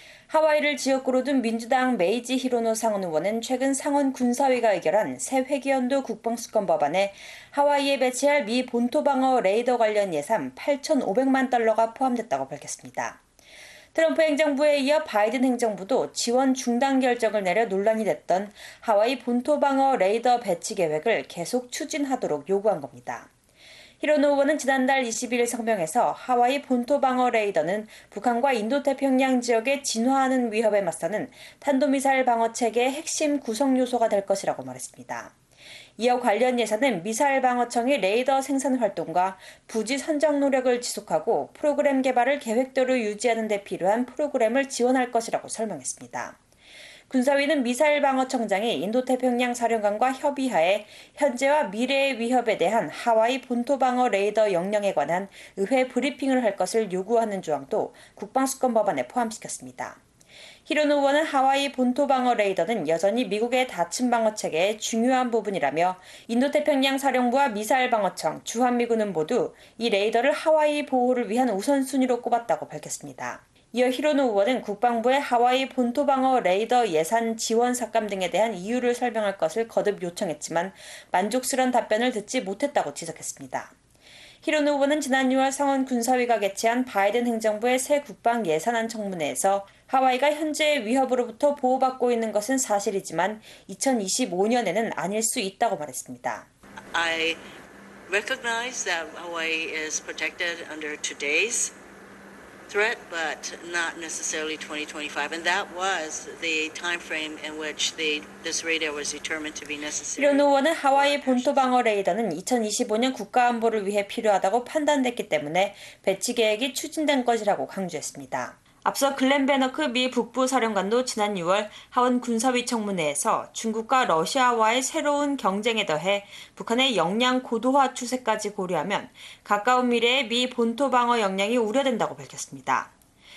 P: 하와이를 지역구로 둔 민주당 메이지 히로노 상원 의원은 최근 상원 군사위가 의결한 새 회계연도 국방수권 법안에 하와이에 배치할 미 본토 방어 레이더 관련 예산 8,500만 달러가 포함됐다고 밝혔습니다. 트럼프 행정부에 이어 바이든 행정부도 지원 중단 결정을 내려 논란이 됐던 하와이 본토 방어 레이더 배치 계획을 계속 추진하도록 요구한 겁니다. 히로노 의원은 지난달 21일 성명에서 하와이 본토 방어 레이더는 북한과 인도태평양 지역의 진화하는 위협에 맞서는 탄도미사일 방어 체계의 핵심 구성 요소가 될 것이라고 말했습니다. 이어 관련 예산은 미사일 방어청이 레이더 생산 활동과 부지 선정 노력을 지속하고 프로그램 개발을 계획대로 유지하는 데 필요한 프로그램을 지원할 것이라고 설명했습니다. 군사위는 미사일 방어청장이 인도태평양 사령관과 협의하에 현재와 미래의 위협에 대한 하와이 본토 방어 레이더 역량에 관한 의회 브리핑을 할 것을 요구하는 조항도 국방수권 법안에 포함시켰습니다. 히로노 의원은 하와이 본토 방어 레이더는 여전히 미국의 다층 방어 체계의 중요한 부분이라며 인도태평양 사령부와 미사일 방어청, 주한미군은 모두 이 레이더를 하와이 보호를 위한 우선순위로 꼽았다고 밝혔습니다. 이어 히로노 의원은 국방부의 하와이 본토 방어 레이더 예산 지원 삭감 등에 대한 이유를 설명할 것을 거듭 요청했지만 만족스러운 답변을 듣지 못했다고 지적했습니다. 히로노 의원은 지난 6월 상원 군사위가 개최한 바이든 행정부의 새 국방 예산안 청문회에서 하와이가 현재의 위협으로부터 보호받고 있는 것은 사실이지만 2025년에는 아닐 수 있다고 말했습니다.
Q: I recognize that Hawaii is protected under today's threat, but not necessarily 2025, and that was the time frame in which this radar was determined to be necessary.
P: 히로노 의원은 하와이 본토 방어 레이더는 2025년 국가 안보를 위해 필요하다고 판단됐기 때문에 배치 계획이 추진된 것이라고 강조했습니다. 앞서 글렌 베너크 미 북부사령관도 지난 6월 하원 군사위 청문회에서 중국과 러시아와의 새로운 경쟁에 더해 북한의 역량 고도화 추세까지 고려하면 가까운 미래의 미 본토 방어 역량이 우려된다고 밝혔습니다.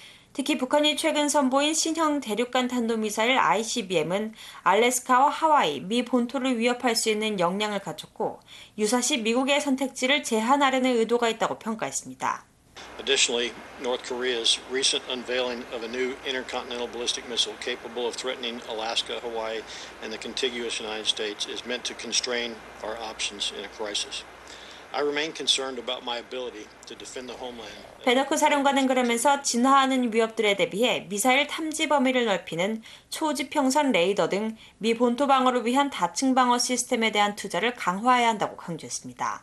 P: 특히 북한이 최근 선보인 신형 대륙간 탄도미사일 ICBM은 알래스카와 하와이, 미 본토를 위협할 수 있는 역량을 갖췄고 유사시 미국의 선택지를 제한하려는 의도가 있다고 평가했습니다.
R: Additionally, North Korea's recent unveiling of a new intercontinental ballistic missile capable of threatening Alaska, Hawaii, and the contiguous United States is meant to constrain our options in a crisis. I remain concerned about my ability to defend the homeland.
P: 베너크 사령관은 그러면서 진화하는 위협들에 대비해 미사일 탐지 범위를 넓히는 초지평선 레이더 등 미 본토 방어를 위한 다층 방어 시스템에 대한 투자를 강화해야 한다고 강조했습니다.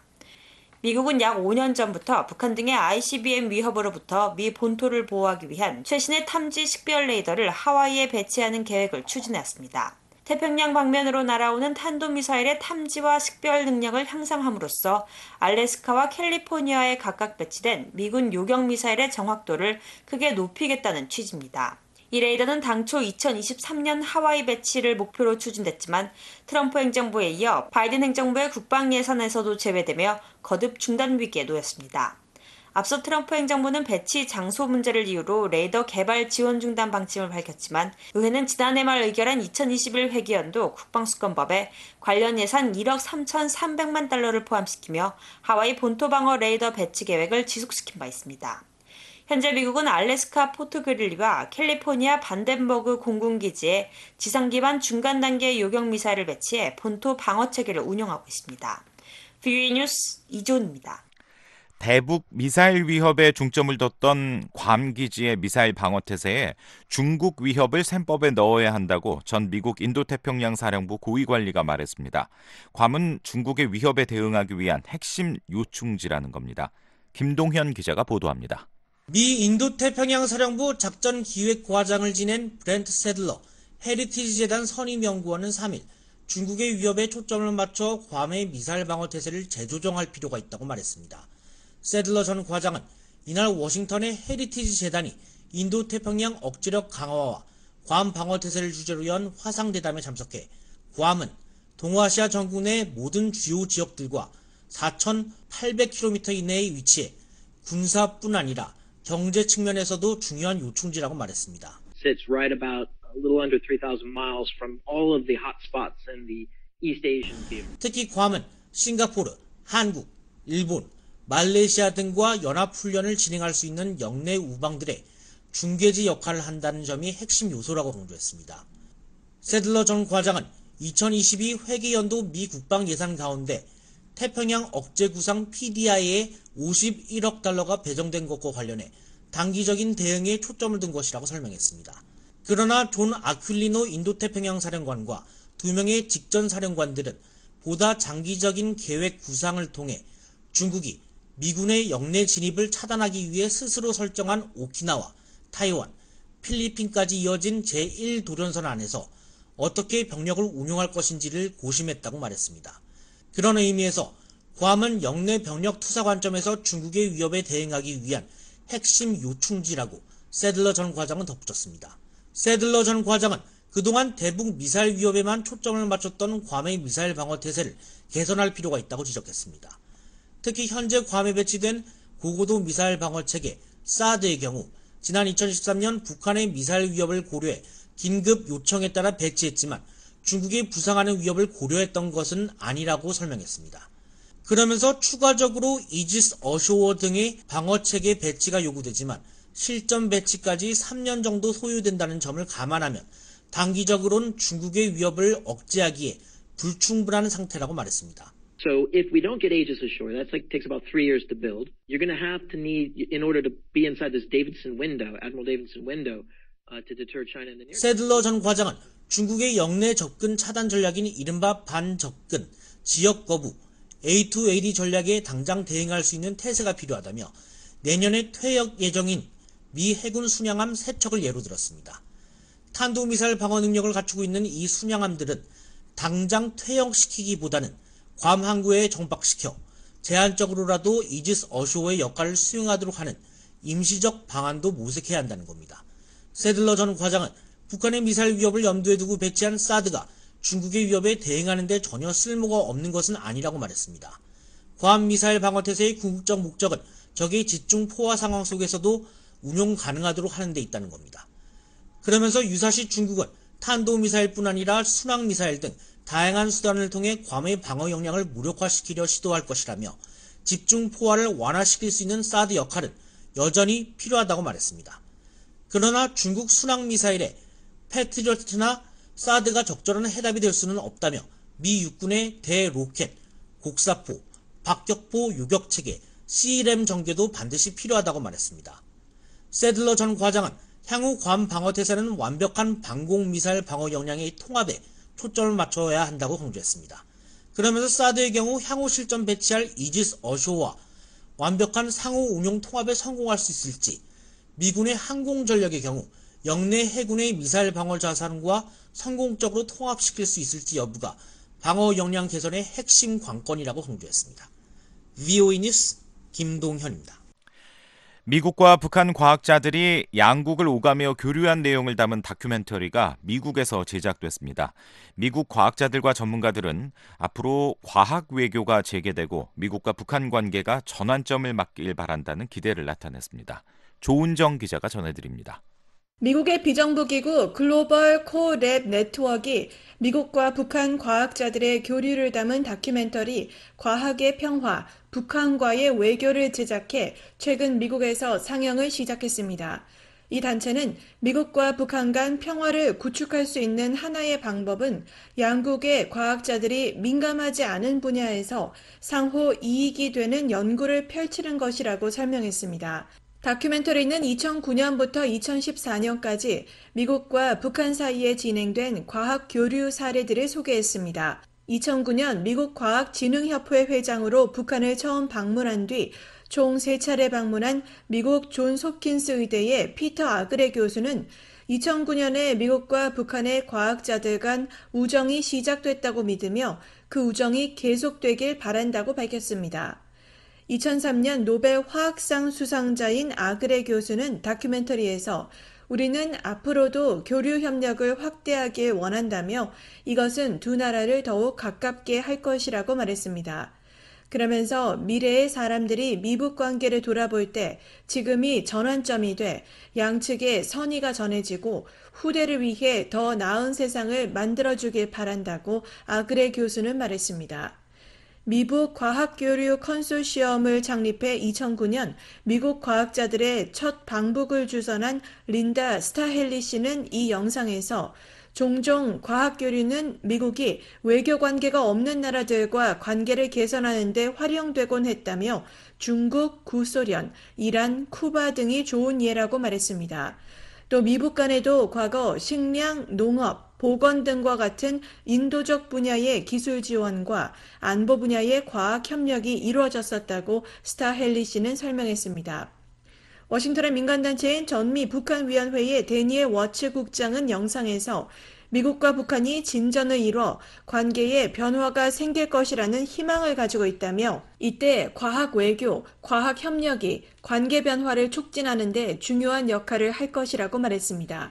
P: 미국은 약 5년 전부터 북한 등의 ICBM 위협으로부터 미 본토를 보호하기 위한 최신의 탐지 식별 레이더를 하와이에 배치하는 계획을 추진했습니다. 태평양 방면으로 날아오는 탄도미사일의 탐지와 식별 능력을 향상함으로써 알래스카와 캘리포니아에 각각 배치된 미군 요격미사일의 정확도를 크게 높이겠다는 취지입니다. 이 레이더는 당초 2023년 하와이 배치를 목표로 추진됐지만 트럼프 행정부에 이어 바이든 행정부의 국방 예산에서도 제외되며 거듭 중단 위기에 놓였습니다. 앞서 트럼프 행정부는 배치 장소 문제를 이유로 레이더 개발 지원 중단 방침을 밝혔지만 의회는 지난해 말 의결한 2021 회기연도 국방수권법에 관련 예산 1억 3,300만 달러를 포함시키며 하와이 본토 방어 레이더 배치 계획을 지속시킨 바 있습니다. 현재 미국은 알래스카 포트 그릴리와 캘리포니아 반덴버그 공군기지에 지상 기반 중간 단계 요격 미사일을 배치해 본토 방어 체계를 운영하고 있습니다. VOA 뉴스 이조은입니다.
E: 대북 미사일 위협에 중점을 뒀던 괌 기지의 미사일 방어 태세에 중국 위협을 셈법에 넣어야 한다고 전 미국 인도태평양 사령부 고위 관리가 말했습니다. 괌은 중국의 위협에 대응하기 위한 핵심 요충지라는 겁니다. 김동현 기자가 보도합니다.
S: 미 인도태평양 사령부 작전기획과장을 지낸 브렌트 세들러 헤리티지 재단 선임연구원은 3일 중국의 위협에 초점을 맞춰 괌의 미사일 방어 태세를 재조정할 필요가 있다고 말했습니다. 세들러 전 과장은 이날 워싱턴의 헤리티지 재단이 인도태평양 억지력 강화와 괌 방어 태세를 주제로 연 화상대담에 참석해 괌은 동아시아 전국 내 모든 주요 지역들과 4,800km 이내에 위치해 군사뿐 아니라 경제 측면에서도 중요한 요충지라고 말했습니다.
T: Sits right about a little under 3,000 miles from all of the hot spots in the East Asian theater.
S: 특히 괌은 싱가포르, 한국, 일본, 말레이시아 등과 연합훈련을 진행할 수 있는 영내 우방들의 중개지 역할을 한다는 점이 핵심 요소라고 강조했습니다. 세들러 전 과장은 2022 회계연도 미 국방 예산 가운데 태평양 억제 구상 PDI에 51억 달러가 배정된 것과 관련해 단기적인 대응에 초점을 둔 것이라고 설명했습니다. 그러나 존 아큘리노 인도태평양 사령관과 2명의 직전 사령관들은 보다 장기적인 계획 구상을 통해 중국이 미군의 영내 진입을 차단하기 위해 스스로 설정한 오키나와, 타이완, 필리핀까지 이어진 제1도련선 안에서 어떻게 병력을 운용할 것인지를 고심했다고 말했습니다. 그런 의미에서 괌은 영내 병력 투사 관점에서 중국의 위협에 대응하기 위한 핵심 요충지라고 세들러 전 과장은 덧붙였습니다. 세들러 전 과장은 그동안 대북 미사일 위협에만 초점을 맞췄던 괌의 미사일 방어 태세를 개선할 필요가 있다고 지적했습니다. 특히 현재 괌에 배치된 고고도 미사일 방어 체계 사드의 경우 지난 2013년 북한의 미사일 위협을 고려해 긴급 요청에 따라 배치했지만 중국이 부상하는 위협을 고려했던 것은 아니라고 설명했습니다. 그러면서 추가적으로 이지스 어쇼어 등의 방어체계 배치가 요구되지만 실전 배치까지 3년 정도 소요된다는 점을 감안하면 단기적으로는 중국의 위협을 억제하기에 불충분한 상태라고 말했습니다.
T: So if we don't get Aegis ashore, that's like takes about 3 years to build. You're going to have to need, in order to be inside this Davidson window, Admiral Davidson window, to deter China in the near.
S: 세들러 전 과장은 중국의 영내 접근 차단 전략인 이른바 반접근, 지역 거부, A2AD 전략에 당장 대응할 수 있는 태세가 필요하다며 내년에 퇴역 예정인 미 해군 순양함 3척을 예로 들었습니다. 탄도미사일 방어 능력을 갖추고 있는 이 순양함들은 당장 퇴역시키기보다는 괌 항구에 정박시켜 제한적으로라도 이지스 어쇼어의 역할을 수행하도록 하는 임시적 방안도 모색해야 한다는 겁니다. 세들러 전 과장은 북한의 미사일 위협을 염두에 두고 배치한 사드가 중국의 위협에 대응하는 데 전혀 쓸모가 없는 것은 아니라고 말했습니다. 괌 미사일 방어 태세의 궁극적 목적은 적의 집중 포화 상황 속에서도 운용 가능하도록 하는 데 있다는 겁니다. 그러면서 유사시 중국은 탄도미사일뿐 아니라 순항미사일 등 다양한 수단을 통해 괌의 방어 역량을 무력화시키려 시도할 것이라며 집중 포화를 완화시킬 수 있는 사드 역할은 여전히 필요하다고 말했습니다. 그러나 중국 순항미사일에 패트리어트나 사드가 적절한 해답이 될 수는 없다며 미 육군의 대로켓, 곡사포, 박격포 요격체계, CLM 전개도 반드시 필요하다고 말했습니다. 세들러 전 과장은 향후 괌 방어 태세는 완벽한 방공미사일 방어 역량의 통합에 초점을 맞춰야 한다고 강조했습니다. 그러면서 사드의 경우 향후 실전 배치할 이지스 어쇼와 완벽한 상호 운용 통합에 성공할 수 있을지, 미군의 항공 전력의 경우 영내 해군의 미사일 방어 자산과 성공적으로 통합시킬 수 있을지 여부가 방어 역량 개선의 핵심 관건이라고 강조했습니다. VOA 뉴스 김동현입니다.
E: 미국과 북한 과학자들이 양국을 오가며 교류한 내용을 담은 다큐멘터리가 미국에서 제작됐습니다. 미국 과학자들과 전문가들은 앞으로 과학 외교가 재개되고 미국과 북한 관계가 전환점을 맞길 바란다는 기대를 나타냈습니다. 조은정 기자가 전해드립니다.
N: 미국의 비정부기구 글로벌 코랩 네트워크가 미국과 북한 과학자들의 교류를 담은 다큐멘터리 과학의 평화, 북한과의 외교를 제작해 최근 미국에서 상영을 시작했습니다. 이 단체는 미국과 북한 간 평화를 구축할 수 있는 하나의 방법은 양국의 과학자들이 민감하지 않은 분야에서 상호 이익이 되는 연구를 펼치는 것이라고 설명했습니다. 다큐멘터리는 2009년부터 2014년까지 미국과 북한 사이에 진행된 과학 교류 사례들을 소개했습니다. 2009년 미국 과학진흥협회 회장으로 북한을 처음 방문한 뒤 총 3차례 방문한 미국 존스 홉킨스 의대의 피터 아그레 교수는 2009년에 미국과 북한의 과학자들 간 우정이 시작됐다고 믿으며 그 우정이 계속되길 바란다고 밝혔습니다. 2003년 노벨 화학상 수상자인 아그레 교수는 다큐멘터리에서 우리는 앞으로도 교류 협력을 확대하길 원한다며 이것은 두 나라를 더욱 가깝게 할 것이라고 말했습니다. 그러면서 미래의 사람들이 미북 관계를 돌아볼 때 지금이 전환점이 돼 양측의 선의가 전해지고 후대를 위해 더 나은 세상을 만들어주길 바란다고 아그레 교수는 말했습니다. 미북 과학교류 컨소시엄을 창립해 2009년 미국 과학자들의 첫 방북을 주선한 린다 스타헬리 씨는 이 영상에서 종종 과학교류는 미국이 외교관계가 없는 나라들과 관계를 개선하는 데 활용되곤 했다며 중국, 구소련, 이란, 쿠바 등이 좋은 예라고 말했습니다. 또 미북 간에도 과거 식량, 농업, 보건 등과 같은 인도적 분야의 기술 지원과 안보 분야의 과학 협력이 이루어졌었다고 스타헬리 씨는 설명했습니다. 워싱턴의 민간단체인 전미 북한위원회의 데니엘 워츠 국장은 영상에서 미국과 북한이 진전을 이뤄 관계에 변화가 생길 것이라는 희망을 가지고 있다며 이때 과학 외교, 과학 협력이 관계 변화를 촉진하는 데 중요한 역할을 할 것이라고 말했습니다.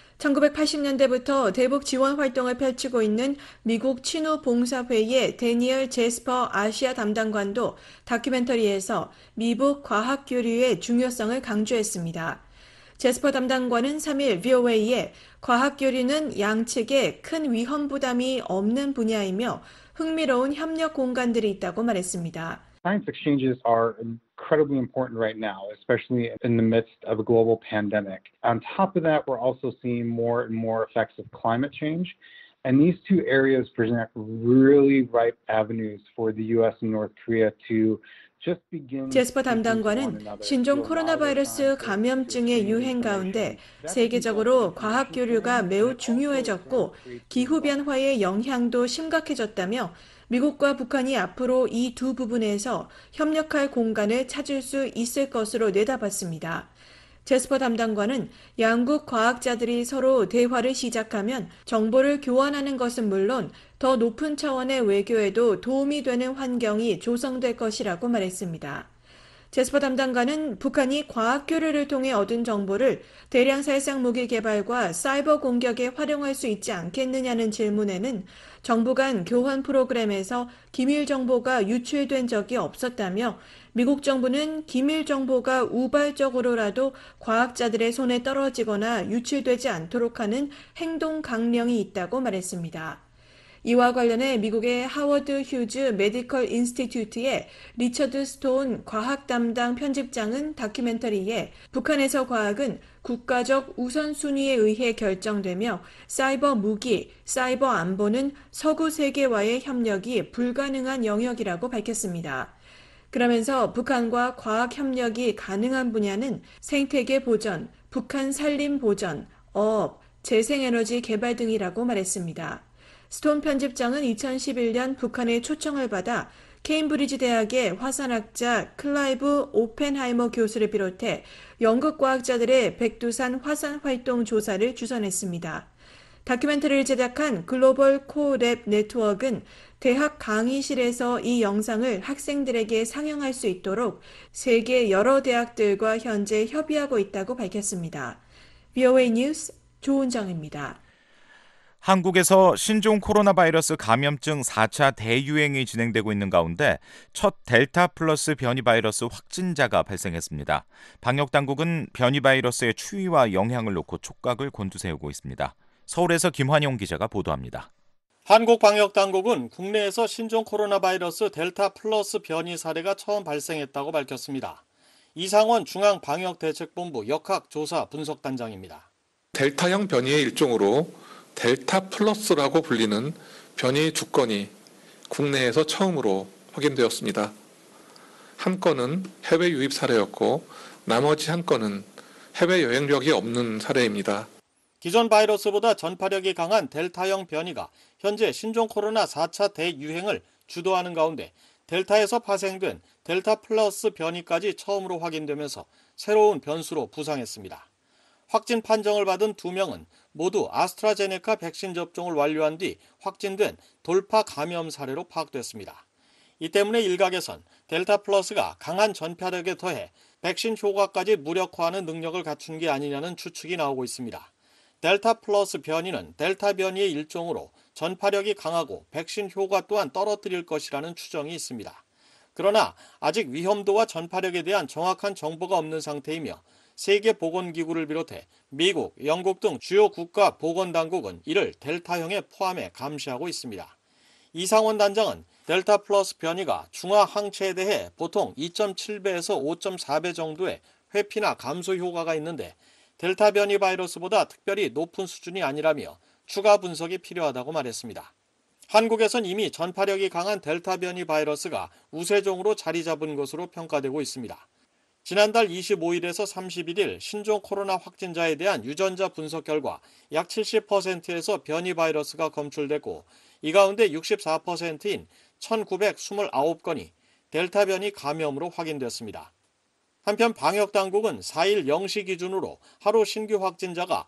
N: 1980년대부터 대북 지원 활동을 펼치고 있는 미국 친우 봉사회의 데니얼 제스퍼 아시아 담당관도 다큐멘터리에서 미북 과학 교류의 중요성을 강조했습니다. 제스퍼 담당관은 3일 VOA에 과학 교류는 양측에 큰 위험 부담이 없는 분야이며 흥미로운 협력 공간들이 있다고 말했습니다.
U: Science exchanges are incredibly important right now, especially in the midst of a global pandemic. On top of that, we're also seeing more and more effects of climate change. And these two areas present really ripe avenues for the U.S. and North Korea to
N: 제스퍼 담당관은 신종 코로나 바이러스 감염증의 유행 가운데 세계적으로 과학 교류가 매우 중요해졌고 기후변화의 영향도 심각해졌다며 미국과 북한이 앞으로 이 두 부분에서 협력할 공간을 찾을 수 있을 것으로 내다봤습니다. 제스퍼 담당관은 양국 과학자들이 서로 대화를 시작하면 정보를 교환하는 것은 물론 더 높은 차원의 외교에도 도움이 되는 환경이 조성될 것이라고 말했습니다. 제스퍼 담당관은 북한이 과학 교류를 통해 얻은 정보를 대량 살상 무기 개발과 사이버 공격에 활용할 수 있지 않겠느냐는 질문에는 정부 간 교환 프로그램에서 기밀 정보가 유출된 적이 없었다며 미국 정부는 기밀 정보가 우발적으로라도 과학자들의 손에 떨어지거나 유출되지 않도록 하는 행동 강령이 있다고 말했습니다. 이와 관련해 미국의 하워드 휴즈 메디컬 인스티튜트의 리처드 스톤 과학 담당 편집장은 다큐멘터리에 북한에서 과학은 국가적 우선순위에 의해 결정되며 사이버 무기, 사이버 안보는 서구 세계와의 협력이 불가능한 영역이라고 밝혔습니다. 그러면서 북한과 과학 협력이 가능한 분야는 생태계 보전, 북한 산림 보전, 어업, 재생에너지 개발 등이라고 말했습니다. 스톤 편집장은 2011년 북한의 초청을 받아 케임브리지 대학의 화산학자 클라이브 오펜하이머 교수를 비롯해 영국 과학자들의 백두산 화산 활동 조사를 주선했습니다. 다큐멘터리를 제작한 글로벌 코랩 네트워크는 대학 강의실에서 이 영상을 학생들에게 상영할 수 있도록 세계 여러 대학들과 현재 협의하고 있다고 밝혔습니다. VOA 뉴스 조은정입니다.
E: 한국에서 신종 코로나 바이러스 감염증 4차 대유행이 진행되고 있는 가운데 첫 델타 플러스 변이 바이러스 확진자가 발생했습니다. 방역당국은 변이 바이러스의 추이와 영향을 놓고 촉각을 곤두세우고 있습니다. 서울에서 김환용 기자가 보도합니다.
H: 한국방역당국은 국내에서 신종 코로나 바이러스 델타 플러스 변이 사례가 처음 발생했다고 밝혔습니다. 이상원 중앙방역대책본부 역학조사분석단장입니다.
B: 델타형 변이의 일종으로 델타 플러스라고 불리는 변이 2건이 국내에서 처음으로 확인되었습니다. 한 건은 해외 유입 사례였고 나머지 한 건은 해외 여행력이 없는 사례입니다.
H: 기존 바이러스보다 전파력이 강한 델타형 변이가 현재 신종 코로나 4차 대유행을 주도하는 가운데 델타에서 파생된 델타 플러스 변이까지 처음으로 확인되면서 새로운 변수로 부상했습니다. 확진 판정을 받은 2명은 모두 아스트라제네카 백신 접종을 완료한 뒤 확진된 돌파 감염 사례로 파악됐습니다. 이 때문에 일각에선 델타 플러스가 강한 전파력에 더해 백신 효과까지 무력화하는 능력을 갖춘 게 아니냐는 추측이 나오고 있습니다. 델타 플러스 변이는 델타 변이의 일종으로 전파력이 강하고 백신 효과 또한 떨어뜨릴 것이라는 추정이 있습니다. 그러나 아직 위험도와 전파력에 대한 정확한 정보가 없는 상태이며 세계보건기구를 비롯해 미국, 영국 등 주요 국가 보건당국은 이를 델타형에 포함해 감시하고 있습니다. 이상원 단장은 델타 플러스 변이가 중화 항체에 대해 보통 2.7배에서 5.4배 정도의 회피나 감소 효과가 있는데 델타 변이 바이러스보다 특별히 높은 수준이 아니라며 추가 분석이 필요하다고 말했습니다. 한국에선 이미 전파력이 강한 델타 변이 바이러스가 우세종으로 자리 잡은 것으로 평가되고 있습니다. 지난달 25일에서 31일 신종 코로나 확진자에 대한 유전자 분석 결과 약 70%에서 변이 바이러스가 검출됐고 이 가운데 64%인 1929건이 델타 변이 감염으로 확인됐습니다. 한편 방역당국은 4일 0시 기준으로 하루 신규 확진자가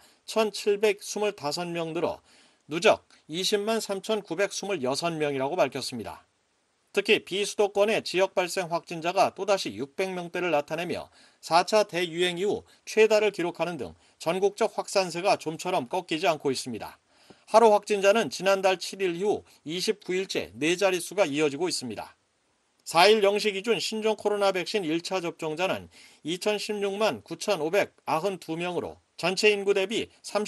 H: 1,725명 늘어 누적 20만 3,926명이라고 밝혔습니다. 특히 비수도권의 지역 발생 확진자가 또다시 600명대를 나타내며 4차 대유행 이후 최다를 기록하는 등 전국적 확산세가 좀처럼 꺾이지 않고 있습니다. 하루 확진자는 지난달 7일 이후 29일째 4자릿수가 이어지고 있습니다. 4일 0시 기준 신종 코로나 백신 1차 접종자는 2016만 9,592명으로 전체 인구 대비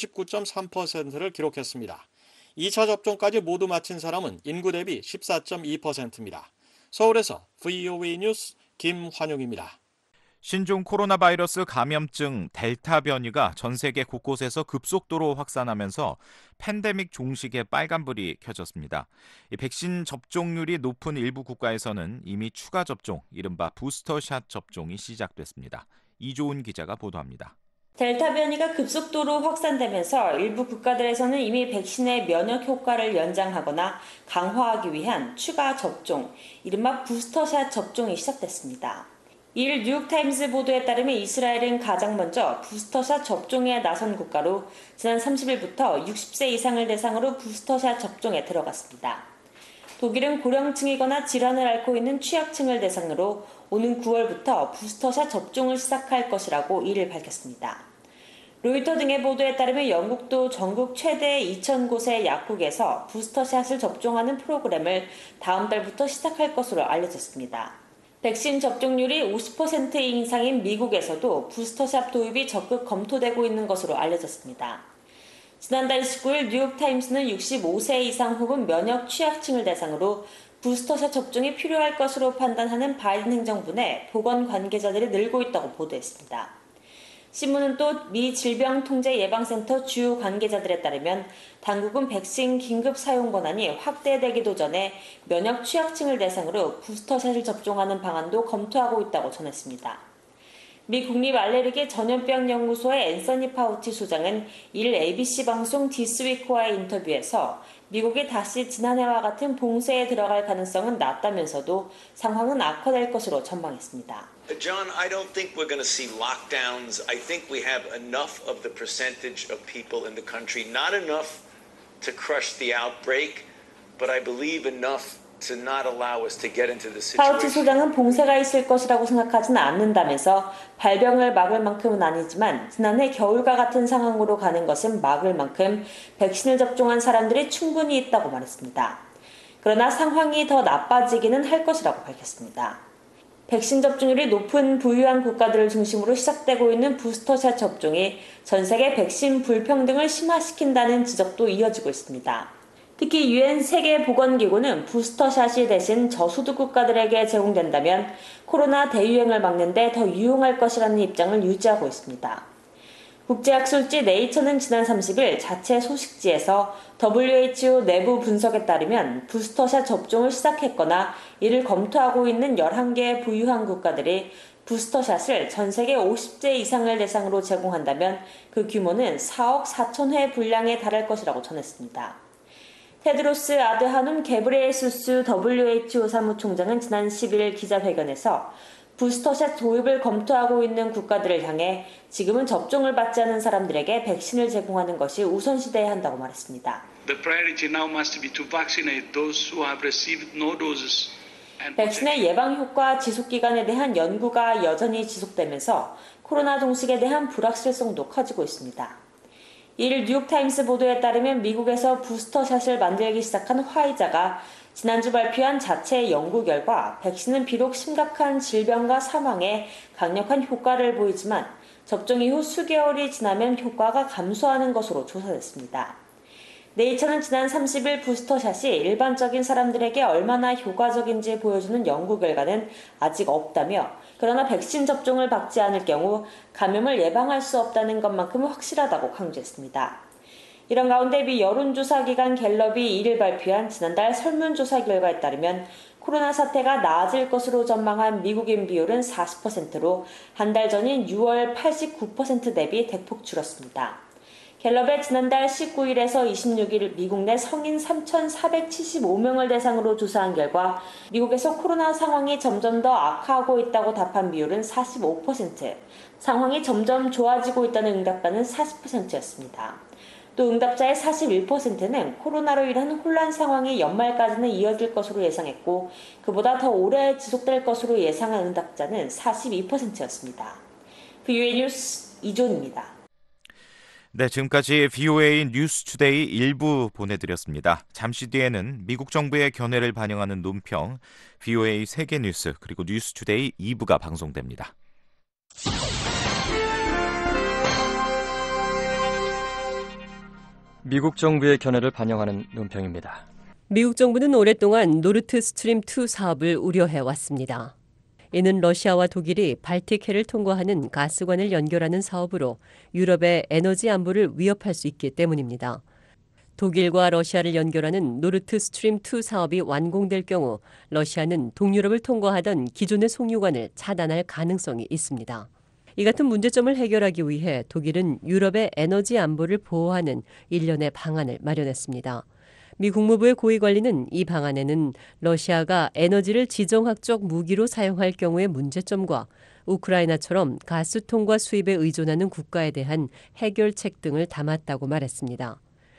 H: 39.3%를 기록했습니다. 2차 접종까지 모두 마친 사람은 인구 대비 14.2%입니다. 서울에서 VOA 뉴스 김환용입니다.
E: 신종 코로나 바이러스 감염증 델타 변이가 전 세계 곳곳에서 급속도로 확산하면서 팬데믹 종식의 빨간불이 켜졌습니다. 백신 접종률이 높은 일부 국가에서는 이미 추가 접종, 이른바 부스터샷 접종이 시작됐습니다. 이조은 기자가 보도합니다.
P: 델타 변이가 급속도로 확산되면서 일부 국가들에서는 이미 백신의 면역 효과를 연장하거나 강화하기 위한 추가 접종, 이른바 부스터샷 접종이 시작됐습니다. 이일 뉴욕타임스 보도에 따르면 이스라엘은 가장 먼저 부스터샷 접종에 나선 국가로 지난 30일부터 60세 이상을 대상으로 부스터샷 접종에 들어갔습니다. 독일은 고령층이거나 질환을 앓고 있는 취약층을 대상으로 오는 9월부터 부스터샷 접종을 시작할 것이라고 이를 밝혔습니다. 로이터 등의 보도에 따르면 영국도 전국 최대 2,000곳의 약국에서 부스터샷을 접종하는 프로그램을 다음 달부터 시작할 것으로 알려졌습니다. 백신 접종률이 50% 이상인 미국에서도 부스터샷 도입이 적극 검토되고 있는 것으로 알려졌습니다. 지난달 19일 뉴욕타임스는 65세 이상 혹은 면역 취약층을 대상으로 부스터샷 접종이 필요할 것으로 판단하는 바이든 행정부 내 보건 관계자들이 늘고 있다고 보도했습니다. 신문은 또 미 질병통제예방센터 주요 관계자들에 따르면 당국은 백신 긴급 사용 권한이 확대되기도 전에 면역 취약층을 대상으로 부스터샷을 접종하는 방안도 검토하고 있다고 전했습니다. 미 국립알레르기 전염병연구소의 앤서니 파우치 소장은 이일 ABC 방송 디스위크와의 인터뷰에서 미국이 다시 지난해와 같은 봉쇄에 들어갈 가능성은 낮다면서도 상황은 악화될 것으로 전망했습니다.
V: John, I don't think we're going to see lockdowns. I think we have enough of the percentage of people in the country, not enough to crush the outbreak, but I believe enough to not allow us to get into the
P: 파우치
V: situation.
P: 소장은 봉쇄가 있을 것이라고 생각하지는 않는다면서 발병을 막을 만큼은 아니지만 지난해 겨울과 같은 상황으로 가는 것은 막을 만큼 백신을 접종한 사람들이 충분히 있다고 말했습니다. 그러나 상황이 더 나빠지기는 할 것이라고 밝혔습니다. 백신 접종률이 높은 부유한 국가들을 중심으로 시작되고 있는 부스터샷 접종이 전 세계 백신 불평등을 심화시킨다는 지적도 이어지고 있습니다. 특히 유엔 세계보건기구는 부스터샷이 대신 저소득 국가들에게 제공된다면 코로나 대유행을 막는 데 더 유용할 것이라는 입장을 유지하고 있습니다. 국제학술지 네이처는 지난 30일 자체 소식지에서 WHO 내부 분석에 따르면 부스터샷 접종을 시작했거나 이를 검토하고 있는 11개의 부유한 국가들이 부스터샷을 전 세계 50세 이상을 대상으로 제공한다면 그 규모는 4억 4천 회 분량에 달할 것이라고 전했습니다. 테드로스 아드하눔 게브레예수스 WHO 사무총장은 지난 11일 기자회견에서 부스터샷 도입을 검토하고 있는 국가들을 향해 지금은 접종을 받지 않은 사람들에게 백신을 제공하는 것이 우선시돼야 한다고 말했습니다.
C: The priority now must be to vaccinate those who have received no doses.
P: 백신의 예방 효과 지속 기간에 대한 연구가 여전히 지속되면서 코로나 종식에 대한 불확실성도 커지고 있습니다. 이를 뉴욕타임스 보도에 따르면 미국에서 부스터샷을 만들기 시작한 화이자가 지난주 발표한 자체 연구 결과 백신은 비록 심각한 질병과 사망에 강력한 효과를 보이지만 접종 이후 수개월이 지나면 효과가 감소하는 것으로 조사됐습니다. 네이처는 지난 30일 부스터샷이 일반적인 사람들에게 얼마나 효과적인지 보여주는 연구 결과는 아직 없다며 그러나 백신 접종을 받지 않을 경우 감염을 예방할 수 없다는 것만큼은 확실하다고 강조했습니다. 이런 가운데 미 여론조사 기관 갤럽이 2일 발표한 지난달 설문조사 결과에 따르면 코로나 사태가 나아질 것으로 전망한 미국인 비율은 40%로 한 달 전인 6월 89% 대비 대폭 줄었습니다. 갤럽의 지난달 19일에서 26일 미국 내 성인 3,475명을 대상으로 조사한 결과 미국에서 코로나 상황이 점점 더 악화하고 있다고 답한 비율은 45%, 상황이 점점 좋아지고 있다는 응답자는 40%였습니다. 또 응답자의 41%는 코로나로 인한 혼란 상황이 연말까지는 이어질 것으로 예상했고 그보다 더 오래 지속될 것으로 예상한 응답자는 42%였습니다. VOA 뉴스 이존입니다.
E: 네, 지금까지 VOA 뉴스투데이 1부 보내드렸습니다. 잠시 뒤에는 미국 정부의 견해를 반영하는 논평, VOA 세계뉴스 그리고 뉴스투데이 2부가 방송됩니다.
D: 미국 정부의 견해를 반영하는 논평입니다.
W: 미국 정부는 오랫동안 노르트 스트림 2 사업을 우려해왔습니다. 이는 러시아와 독일이 발틱해를 통과하는 가스관을 연결하는 사업으로 유럽의 에너지 안보를 위협할 수 있기 때문입니다. 독일과 러시아를 연결하는 노르트 스트림 2 사업이 완공될 경우 러시아는 동유럽을 통과하던 기존의 송유관을 차단할 가능성이 있습니다. 이 같은 문제점을 해결하기 위해 독일은 유럽의 에너지 안보를 보호하는 일련의 방안을 마련했습니다. 미 국무부의 고위 관리는 이 방안에는 러시아가 에너지를 지정학적 무기로 사용할 경우의 문제점과 우크라이나처럼 가스 통과 수입에 의존하는 국가에 대한 해결책 등을 담았다고 말했습니다.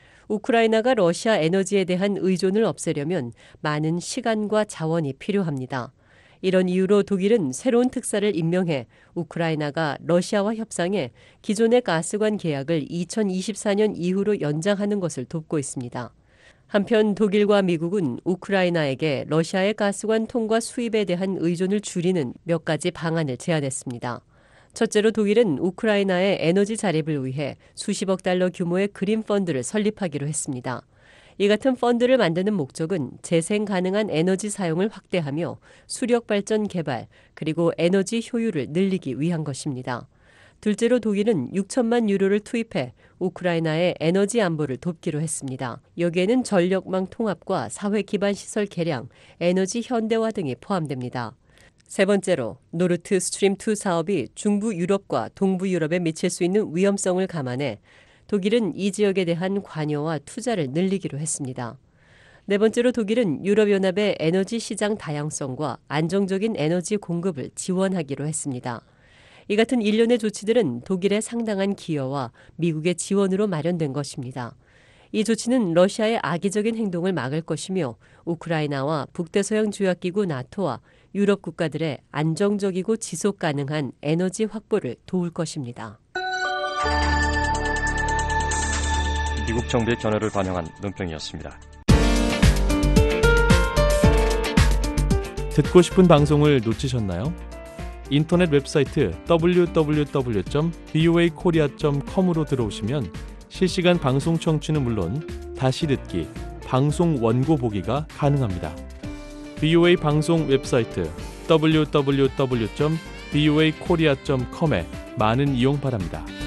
W: 우크라이나가 러시아 에너지에 대한 의존을 없애려면 많은 시간과 자원이 필요합니다. 이런 이유로 독일은 새로운 특사를 임명해 우크라이나가 러시아와 협상해 기존의 가스관 계약을 2024년 이후로 연장하는 것을 돕고 있습니다. 한편 독일과 미국은 우크라이나에게 러시아의 가스관 통과 수입에 대한 의존을 줄이는 몇 가지 방안을 제안했습니다. 첫째로 독일은 우크라이나의 에너지 자립을 위해 수십억 달러 규모의 그린 펀드를 설립하기로 했습니다. 이 같은 펀드를 만드는 목적은 재생 가능한 에너지 사용을 확대하며 수력 발전 개발 그리고 에너지 효율을 늘리기 위한 것입니다. 둘째로 독일은 6천만 유로를 투입해 우크라이나의 에너지 안보를 돕기로 했습니다. 여기에는 전력망 통합과 사회 기반 시설 개량, 에너지 현대화 등이 포함됩니다. 세 번째로 노르트 스트림 2 사업이 중부 유럽과 동부 유럽에 미칠 수 있는 위험성을 감안해 독일은 이 지역에 대한 관여와 투자를 늘리기로 했습니다. 네 번째로 독일은 유럽연합의 에너지 시장 다양성과 안정적인 에너지 공급을 지원하기로 했습니다. 이 같은 일련의 조치들은 독일의 상당한 기여와 미국의 지원으로 마련된 것입니다. 이 조치는 러시아의 악의적인 행동을 막을 것이며 우크라이나와 북대서양 조약기구 나토와 유럽 국가들의 안정적이고 지속 가능한 에너지 확보를 도울 것입니다.
D: 미국 정부의 견해를 반영한 논평이었습니다.
A: 듣고 싶은 방송을 놓치셨나요? 인터넷 웹사이트 www.voakorea.com으로 들어오시면 실시간 방송 청취는 물론 다시 듣기, 방송 원고 보기가 가능합니다. VOA 방송 웹사이트 www.voakorea.com에 많은 이용 바랍니다.